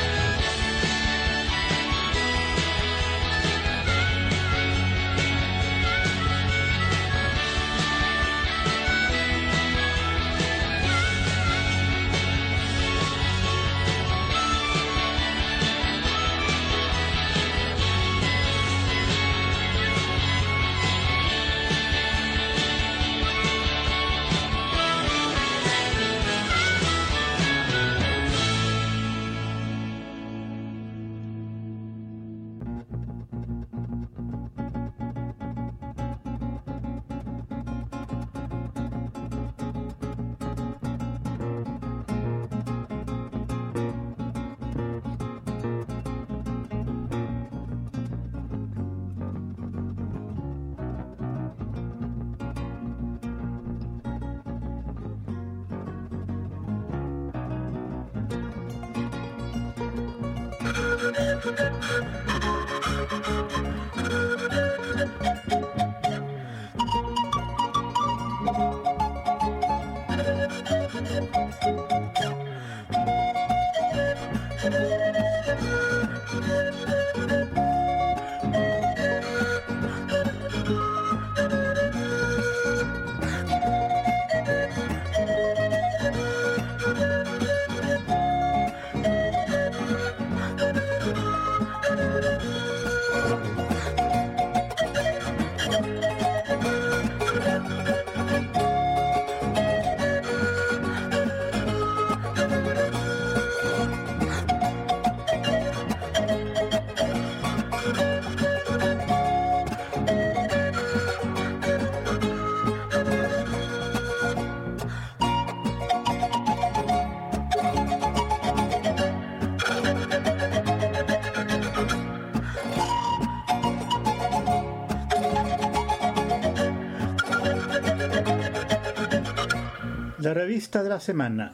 La revista de la semana.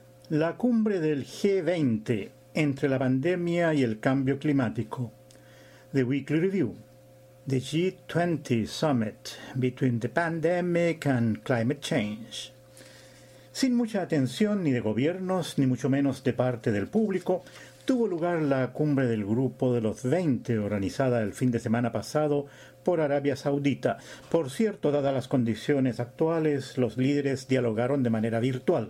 La cumbre del G veinte entre la pandemia y el cambio climático. The Weekly Review. The G veinte Summit Between the Pandemic and Climate Change. Sin mucha atención ni de gobiernos, ni mucho menos de parte del público, tuvo lugar la cumbre del Grupo de los veinte, organizada el fin de semana pasado por Arabia Saudita. Por cierto, dadas las condiciones actuales, los líderes dialogaron de manera virtual.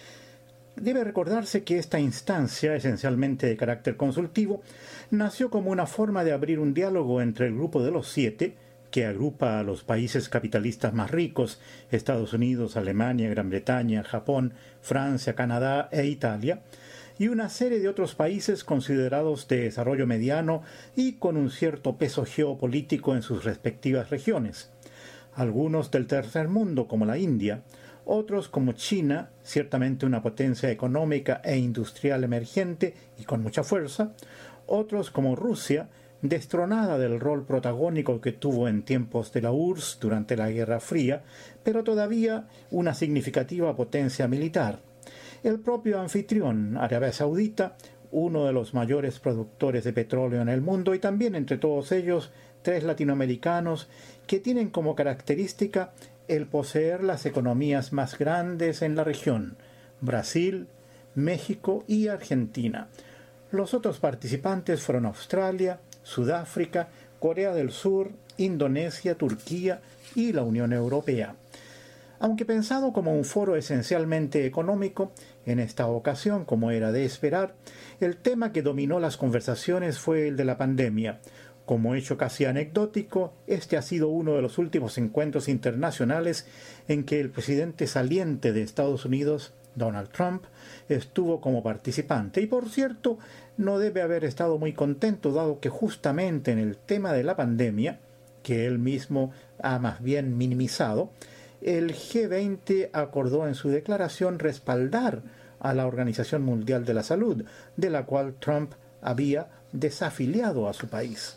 Debe recordarse que esta instancia, esencialmente de carácter consultivo, nació como una forma de abrir un diálogo entre el Grupo de los Siete, que agrupa a los países capitalistas más ricos, Estados Unidos, Alemania, Gran Bretaña, Japón, Francia, Canadá e Italia, y una serie de otros países considerados de desarrollo mediano y con un cierto peso geopolítico en sus respectivas regiones. Algunos del tercer mundo, como la India, otros como China, ciertamente una potencia económica e industrial emergente y con mucha fuerza, otros como Rusia, destronada del rol protagónico que tuvo en tiempos de la U R S S durante la Guerra Fría, pero todavía una significativa potencia militar. El propio anfitrión, Arabia Saudita, uno de los mayores productores de petróleo en el mundo, y también entre todos ellos tres latinoamericanos que tienen como característica el poseer las economías más grandes en la región: Brasil, México y Argentina. Los otros participantes fueron Australia, Sudáfrica, Corea del Sur, Indonesia, Turquía y la Unión Europea. Aunque pensado como un foro esencialmente económico, en esta ocasión, como era de esperar, el tema que dominó las conversaciones fue el de la pandemia. Como hecho casi anecdótico, este ha sido uno de los últimos encuentros internacionales en que el presidente saliente de Estados Unidos, Donald Trump, estuvo como participante. Y por cierto, no debe haber estado muy contento, dado que justamente en el tema de la pandemia, que él mismo ha más bien minimizado, el G veinte acordó en su declaración respaldar a la Organización Mundial de la Salud, de la cual Trump había desafiliado a su país.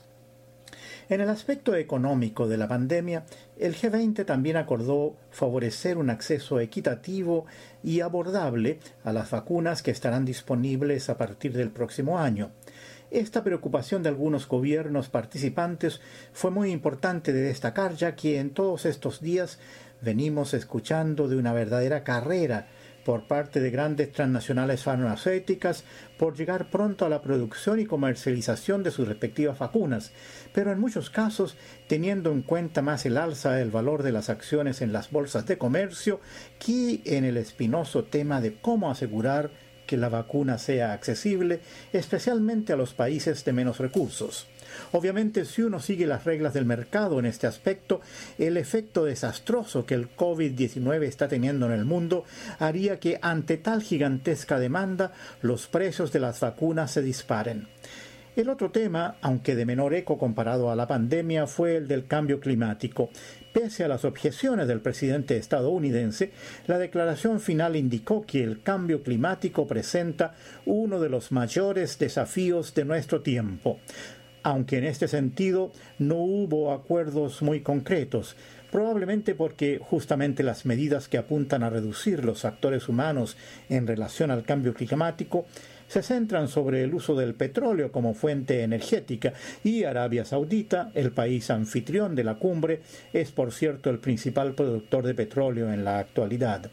En el aspecto económico de la pandemia, el G veinte también acordó favorecer un acceso equitativo y abordable a las vacunas que estarán disponibles a partir del próximo año. Esta preocupación de algunos gobiernos participantes fue muy importante de destacar, ya que en todos estos días venimos escuchando de una verdadera carrera por parte de grandes transnacionales farmacéuticas por llegar pronto a la producción y comercialización de sus respectivas vacunas, pero en muchos casos teniendo en cuenta más el alza del valor de las acciones en las bolsas de comercio que en el espinoso tema de cómo asegurar que la vacuna sea accesible, especialmente a los países de menos recursos. Obviamente, si uno sigue las reglas del mercado en este aspecto, el efecto desastroso que el COVID diecinueve está teniendo en el mundo haría que ante tal gigantesca demanda los precios de las vacunas se disparen. El otro tema, aunque de menor eco comparado a la pandemia, fue el del cambio climático. Pese a las objeciones del presidente estadounidense, la declaración final indicó que el cambio climático presenta uno de los mayores desafíos de nuestro tiempo. Aunque en este sentido no hubo acuerdos muy concretos, probablemente porque justamente las medidas que apuntan a reducir los factores humanos en relación al cambio climático se centran sobre el uso del petróleo como fuente energética, y Arabia Saudita, el país anfitrión de la cumbre, es por cierto el principal productor de petróleo en la actualidad.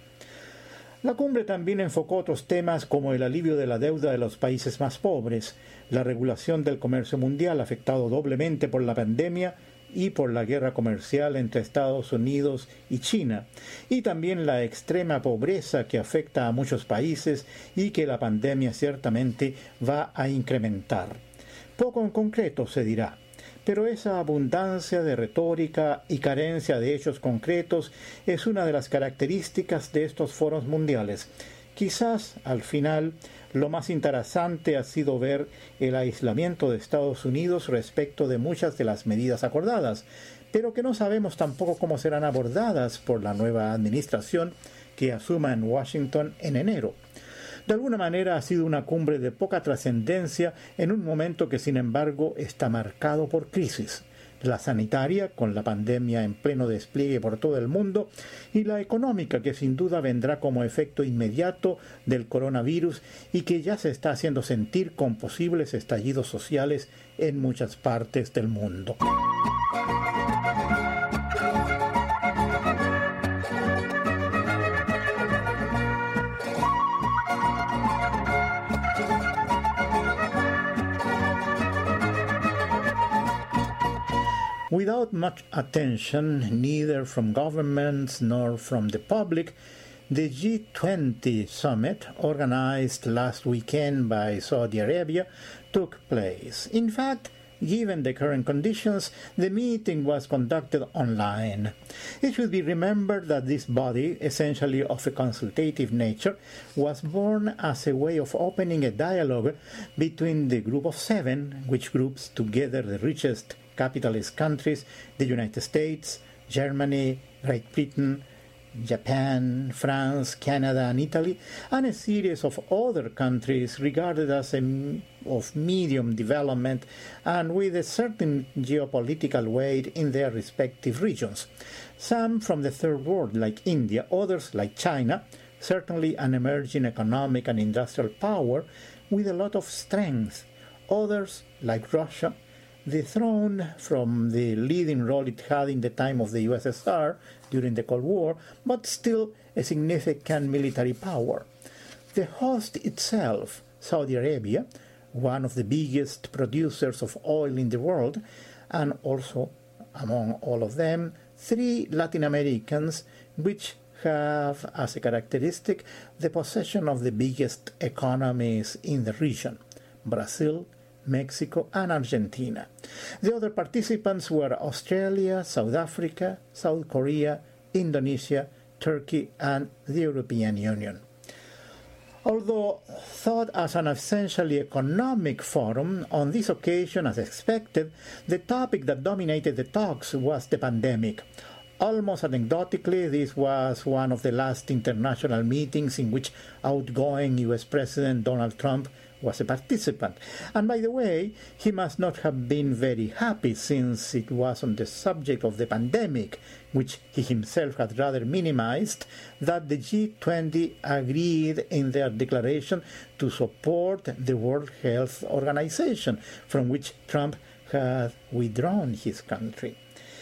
La cumbre también enfocó otros temas como el alivio de la deuda de los países más pobres, la regulación del comercio mundial afectado doblemente por la pandemia y por la guerra comercial entre Estados Unidos y China, y también la extrema pobreza que afecta a muchos países y que la pandemia ciertamente va a incrementar. Poco en concreto se dirá, pero esa abundancia de retórica y carencia de hechos concretos es una de las características de estos foros mundiales. Quizás, al final, lo más interesante ha sido ver el aislamiento de Estados Unidos respecto de muchas de las medidas acordadas, pero que no sabemos tampoco cómo serán abordadas por la nueva administración que asuma en Washington en enero. De alguna manera ha sido una cumbre de poca trascendencia en un momento que, sin embargo, está marcado por crisis. La sanitaria, con la pandemia en pleno despliegue por todo el mundo, y la económica, que sin duda vendrá como efecto inmediato del coronavirus y que ya se está haciendo sentir con posibles estallidos sociales en muchas partes del mundo. Without much attention, neither from governments nor from the public, the G twenty summit, organized last weekend by Saudi Arabia, took place. In fact, given the current conditions, the meeting was conducted online. It should be remembered that this body, essentially of a consultative nature, was born as a way of opening a dialogue between the Group of Seven, which groups together the richest capitalist countries, the United States, Germany, Great Britain, Japan, France, Canada, and Italy, and a series of other countries regarded as a, of medium development and with a certain geopolitical weight in their respective regions. Some from the third world, like India, others, like China, certainly an emerging economic and industrial power with a lot of strength. Others, like Russia, dethroned from the leading role it had in the time of the U S S R during the Cold War, but still a significant military power. The host itself, Saudi Arabia, one of the biggest producers of oil in the world, and also, among all of them, three Latin Americans, which have as a characteristic the possession of the biggest economies in the region: Brazil, Mexico, and Argentina. The other participants were Australia, South Africa, South Korea, Indonesia, Turkey, and the European Union. Although thought as an essentially economic forum, on this occasion, as expected, the topic that dominated the talks was the pandemic. Almost anecdotically, this was one of the last international meetings in which outgoing U S President Donald Trump was a participant. And by the way, he must not have been very happy, since it was on the subject of the pandemic, which he himself had rather minimized, that the G twenty agreed in their declaration to support the World Health Organization, from which Trump had withdrawn his country.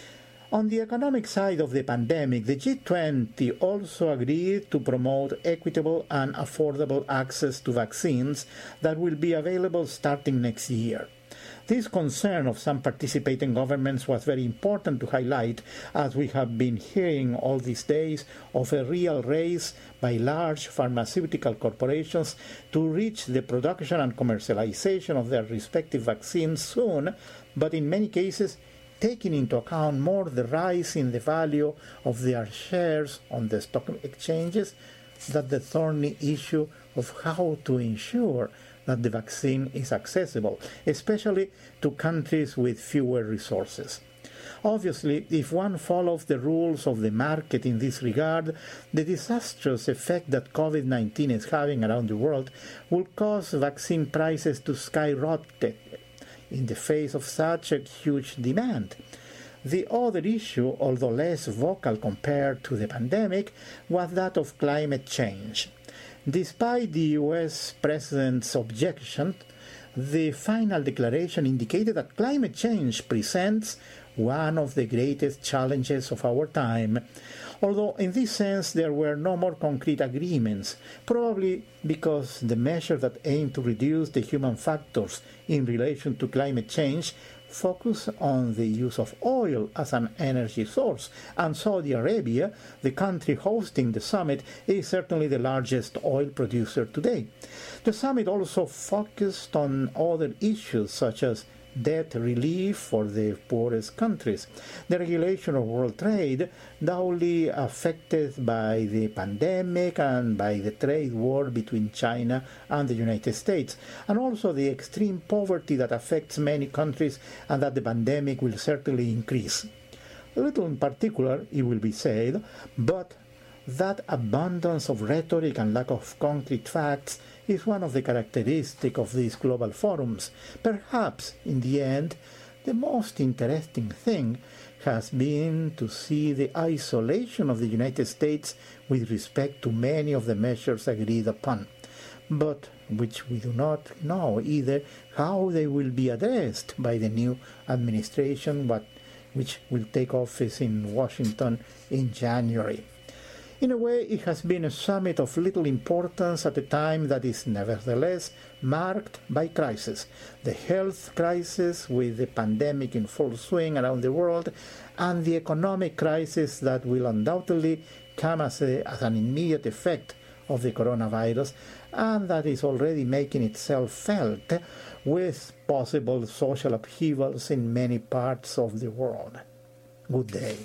On the economic side of the pandemic, the G twenty also agreed to promote equitable and affordable access to vaccines that will be available starting next year. This concern of some participating governments was very important to highlight, as we have been hearing all these days of a real race by large pharmaceutical corporations to reach the production and commercialization of their respective vaccines soon, but in many cases taking into account more the rise in the value of their shares on the stock exchanges than the thorny issue of how to ensure that the vaccine is accessible, especially to countries with fewer resources. Obviously, if one follows the rules of the market in this regard, the disastrous effect that COVID nineteen is having around the world will cause vaccine prices to skyrocket in the face of such a huge demand. The other issue, although less vocal compared to the pandemic, was that of climate change. Despite the U S President's objection, the final declaration indicated that climate change presents one of the greatest challenges of our time, although in this sense there were no more concrete agreements, probably because the measures that aim to reduce the human factors in relation to climate change focus on the use of oil as an energy source, and Saudi Arabia, the country hosting the summit, is certainly the largest oil producer today. The summit also focused on other issues such as debt relief for the poorest countries, the regulation of world trade, doubly affected by the pandemic and by the trade war between China and the United States, and also the extreme poverty that affects many countries and that the pandemic will certainly increase. A little in particular, it will be said, but that abundance of rhetoric and lack of concrete facts is one of the characteristics of these global forums. Perhaps, in the end, the most interesting thing has been to see the isolation of the United States with respect to many of the measures agreed upon, but which we do not know either how they will be addressed by the new administration, but which will take office in Washington in January. In a way, it has been a summit of little importance at a time that is nevertheless marked by crisis. The health crisis with the pandemic in full swing around the world, and the economic crisis that will undoubtedly come as, a, as an immediate effect of the coronavirus, and that is already making itself felt with possible social upheavals in many parts of the world. Good day.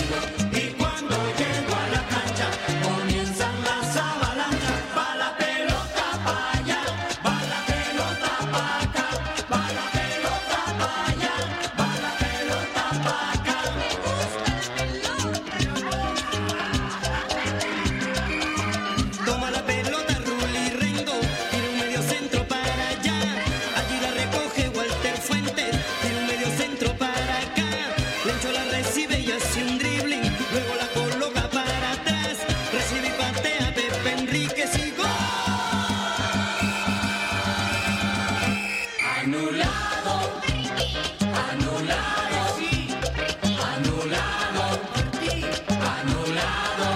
Y cuando llego a la cancha, comienzan las avalanchas. Va la pelota pa' allá, va la pelota pa' acá, va la pelota pa' allá, va la pelota pa' acá. Toma la pelota, Rulli Rengo, tira un medio centro para allá. Allí la recoge Walter Fuentes, tira un medio centro para acá. Lencho la recibe y hace un dribbling, luego la coloca para atrás. Recibe y patea Pepe Enríquez y gol. Anulado, anulado, anulado, anulado.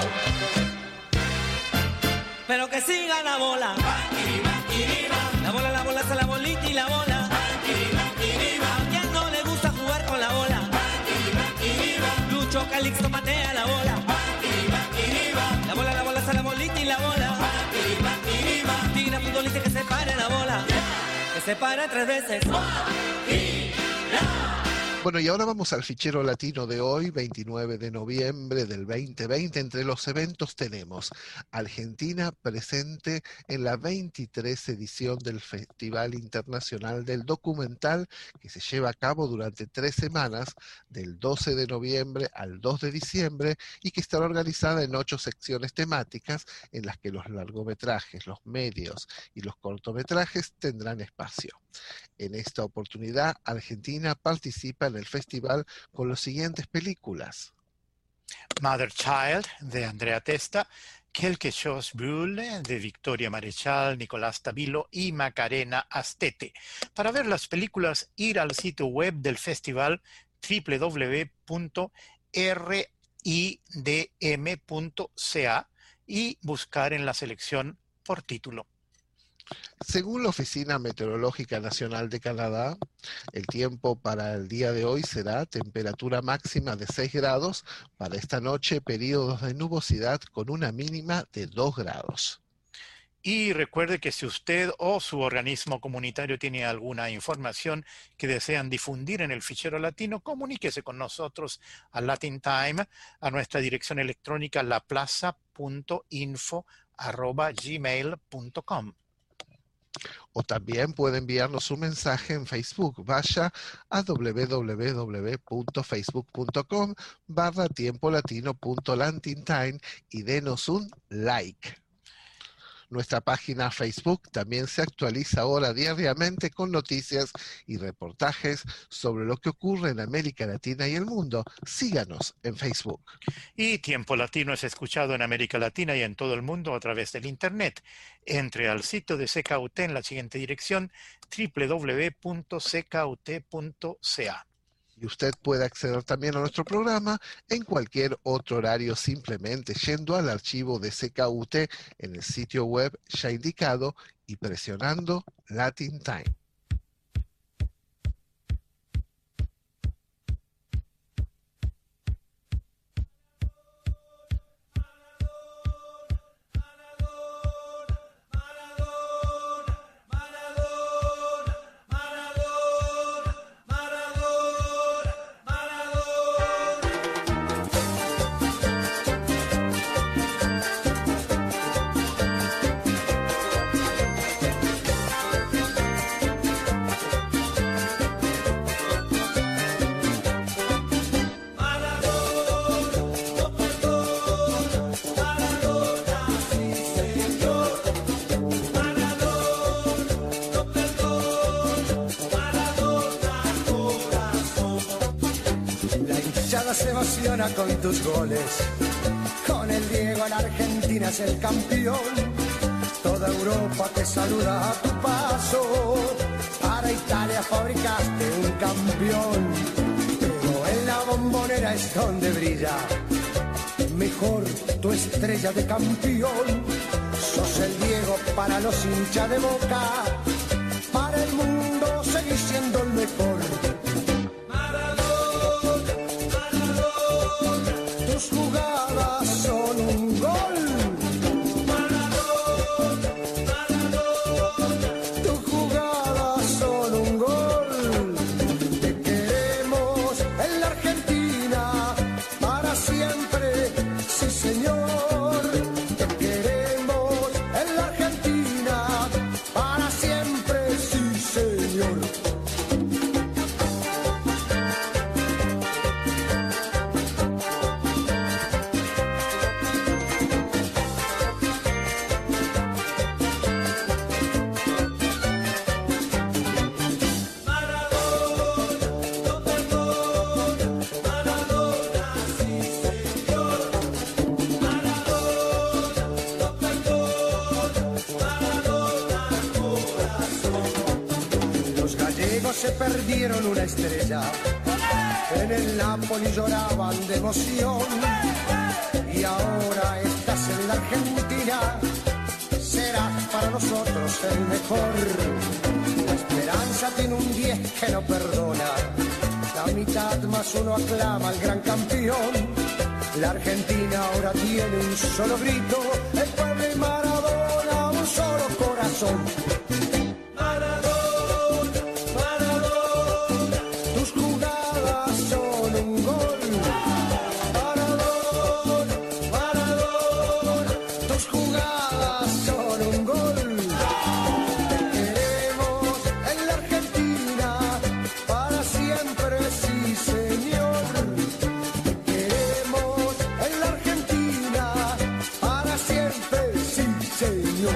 Pero que siga la bola. La bola, la bola, se la bolita y la bola. ¿A quién no le gusta jugar con la bola? Lucho Calixto patea la bola. La bola, la bola, se la bolita y la bola. Tira futbolista que se pare la bola. Que se pare tres veces. Bueno, y ahora vamos al fichero latino de hoy, veintinueve de noviembre del veinte veinte. Entre los eventos tenemos Argentina presente en la veintitrés edición del Festival Internacional del Documental, que se lleva a cabo durante tres semanas, del doce de noviembre al dos de diciembre, y que estará organizada en ocho secciones temáticas en las que los largometrajes, los medios y los cortometrajes tendrán espacio. En esta oportunidad, Argentina participa en el festival con las siguientes películas: Mother Child, de Andrea Testa, Quelques choses brûlent, de Victoria Marechal, Nicolás Tabilo y Macarena Astete. Para ver las películas, ir al sitio web del festival doble u doble u doble u punto r i d m punto c a y buscar en la selección por título. Según la Oficina Meteorológica Nacional de Canadá, el tiempo para el día de hoy será temperatura máxima de seis grados, para esta noche periodos de nubosidad con una mínima de dos grados. Y recuerde que si usted o su organismo comunitario tiene alguna información que desean difundir en el fichero latino, comuníquese con nosotros a Latin Time, a nuestra dirección electrónica laplaza punto info arroba gmail punto com. O también puede enviarnos un mensaje en Facebook. Vaya a doble u doble u doble u punto facebook punto com barra tiempo latino punto latintime y denos un like. Nuestra página Facebook también se actualiza ahora diariamente con noticias y reportajes sobre lo que ocurre en América Latina y el mundo. Síganos en Facebook. Y Tiempo Latino es escuchado en América Latina y en todo el mundo a través del Internet. Entre al sitio de C K U T en la siguiente dirección: doble u doble u doble u punto c k u t punto c a. Y usted puede acceder también a nuestro programa en cualquier otro horario, simplemente yendo al archivo de C K U T en el sitio web ya indicado y presionando Latin Time. Se emociona con tus goles, con el Diego la Argentina es el campeón, toda Europa te saluda a tu paso, para Italia fabricaste un campeón, pero en la Bombonera es donde brilla, mejor tu estrella de campeón, sos el Diego para los hinchas de Boca, para el mundo seguís siendo el mejor. Tus jugadas son un gol. Maradón, Maradón. Tus jugadas son un gol. Te queremos en la Argentina para siempre. se perdieron una estrella. En el Napoli lloraban de emoción y ahora estás en la Argentina. Serás para nosotros el mejor. La esperanza tiene un diez que no perdona. La mitad más uno aclama al gran campeón. La Argentina ahora tiene un solo grito. El pueblo y Maradona, un solo corazón. Maradona, Maradona, tus jugadas son un gol. Maradona, Maradona, tus jugadas son un gol. Te queremos en la Argentina para siempre, sí señor. Te queremos en la Argentina para siempre, sí señor.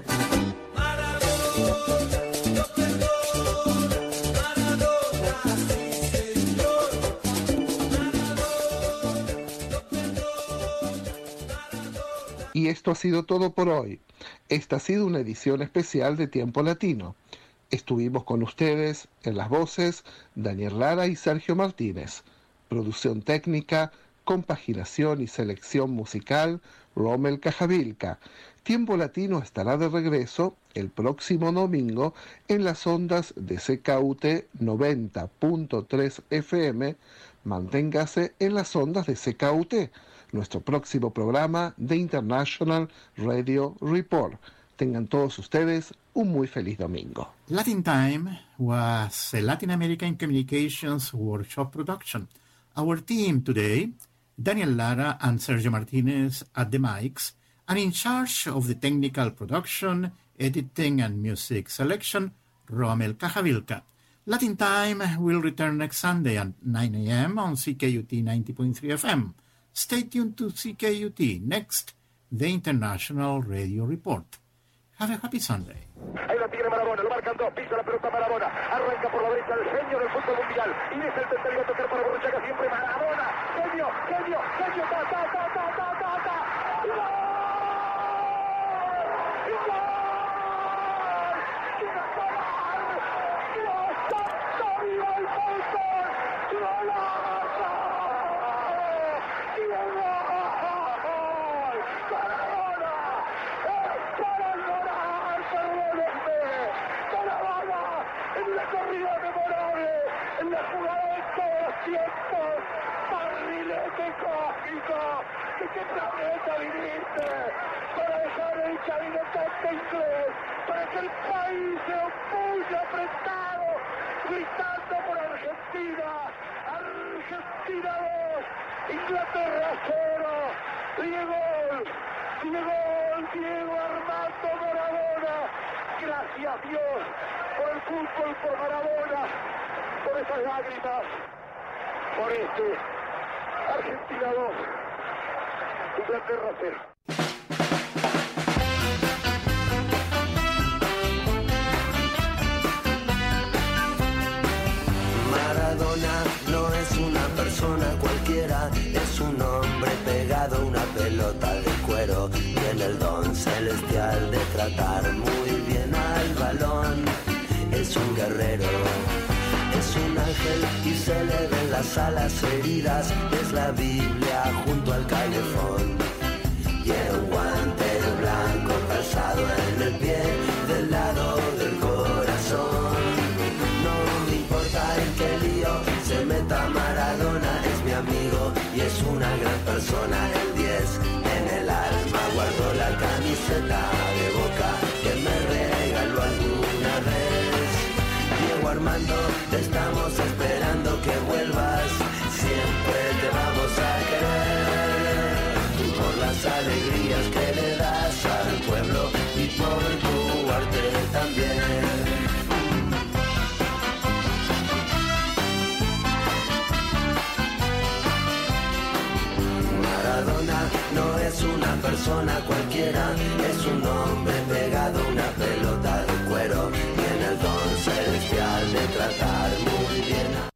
Y esto ha sido todo por hoy. Esta ha sido una edición especial de Tiempo Latino. Estuvimos con ustedes en las voces Daniel Lara y Sergio Martínez. Producción técnica, compaginación y selección musical, Rommel Cajavilca. Tiempo Latino estará de regreso el próximo domingo en las ondas de C K U T noventa punto tres F M. Manténgase en las ondas de C K U T, nuestro próximo programa de International Radio Report. Tengan todos ustedes un muy feliz domingo. Latin Time was a Latin American Communications Workshop production. Our team today, Daniel Lara and Sergio Martinez at the mics, and in charge of the technical production, editing and music selection, Rommel Cajavilca. Latin Time will return next Sunday at nine a.m. on C K U T ninety point three F M. Stay tuned to C K U T. Next, the International Radio Report. Have a happy Sunday. Ahí la tiene Maradona, lo marcan dos, pisa la pelota Maradona, arranca por la derecha el genio del fútbol mundial, y es el tercero a tocar para Borruchaga, siempre Maradona, genio, genio, genio, ta, ta, ta, ta, ta, ta, ta, y ¡gol! ¡Y gol! ¡Y gol! ¡Dios santo, viva el fútbol! ¡Golazo! ¡Y el gol! ¡Maradona! ¡Para llorar, perdónenme! ¡Maradona! En la corrida memorable, en la jugada de todos los tiempos, barrilete cósmico, ¿de qué planeta viniste? Para dejar el chavinotante inglés, para que el país se opulle apretado, gritando por Argentina, Argentina dos, Inglaterra cero, Diego, Diego, Diego Armando Maradona, gracias Dios por el fútbol, por Maradona, por esas lágrimas, por este Argentina dos, Inglaterra cero. Maradona no es una persona cualquiera, es un hombre pegado a una pelota de cuero. Tiene el don celestial de tratar muy bien al balón. Es un guerrero, es un ángel y se le ven las alas heridas. Es la Biblia junto al calefón. Tiene un guante blanco calzado en el pie del lado del corazón. No me importa en qué lío se meta Maradona, es mi amigo y es una gran persona. El diez en el alma, guardo la camiseta de Boca que me regaló alguna vez. Diego Armando, te estamos esperando que vuelvas, siempre te vamos a querer, por las alegrías que le das al pueblo y por tu arte también. Maradona no es una persona cualquiera, es un hombre pegado a una pelota de cuero. Tiene el don celestial de tratar muy bien a...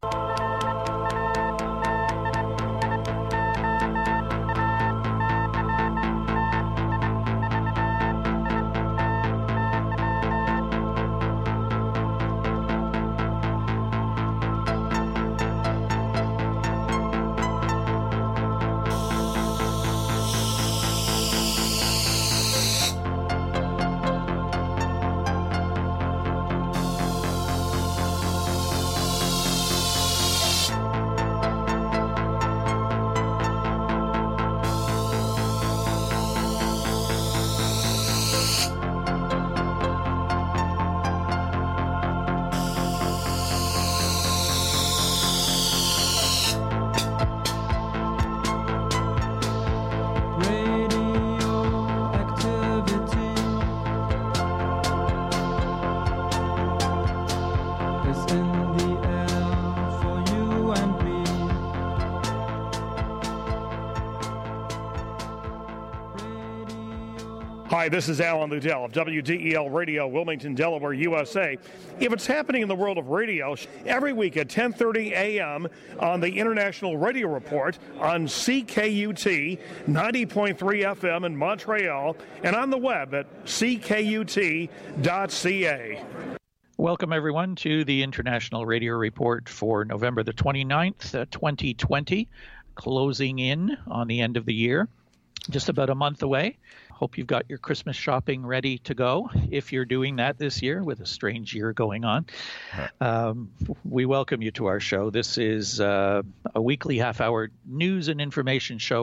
Hi, this is Alan Liddell of W D E L Radio, Wilmington, Delaware, U S A. If it's happening in the world of radio, every week at ten thirty a.m. on the International Radio Report on C K U T ninety point three F M in Montreal and on the web at c k u t dot c a. Welcome, everyone, to the International Radio Report for November the twenty-ninth, uh, twenty twenty, closing in on the end of the year, just about a month away. Hope you've got your Christmas shopping ready to go, if you're doing that this year with a strange year going on. Um, we welcome you to our show. This is uh, a weekly half-hour news and information show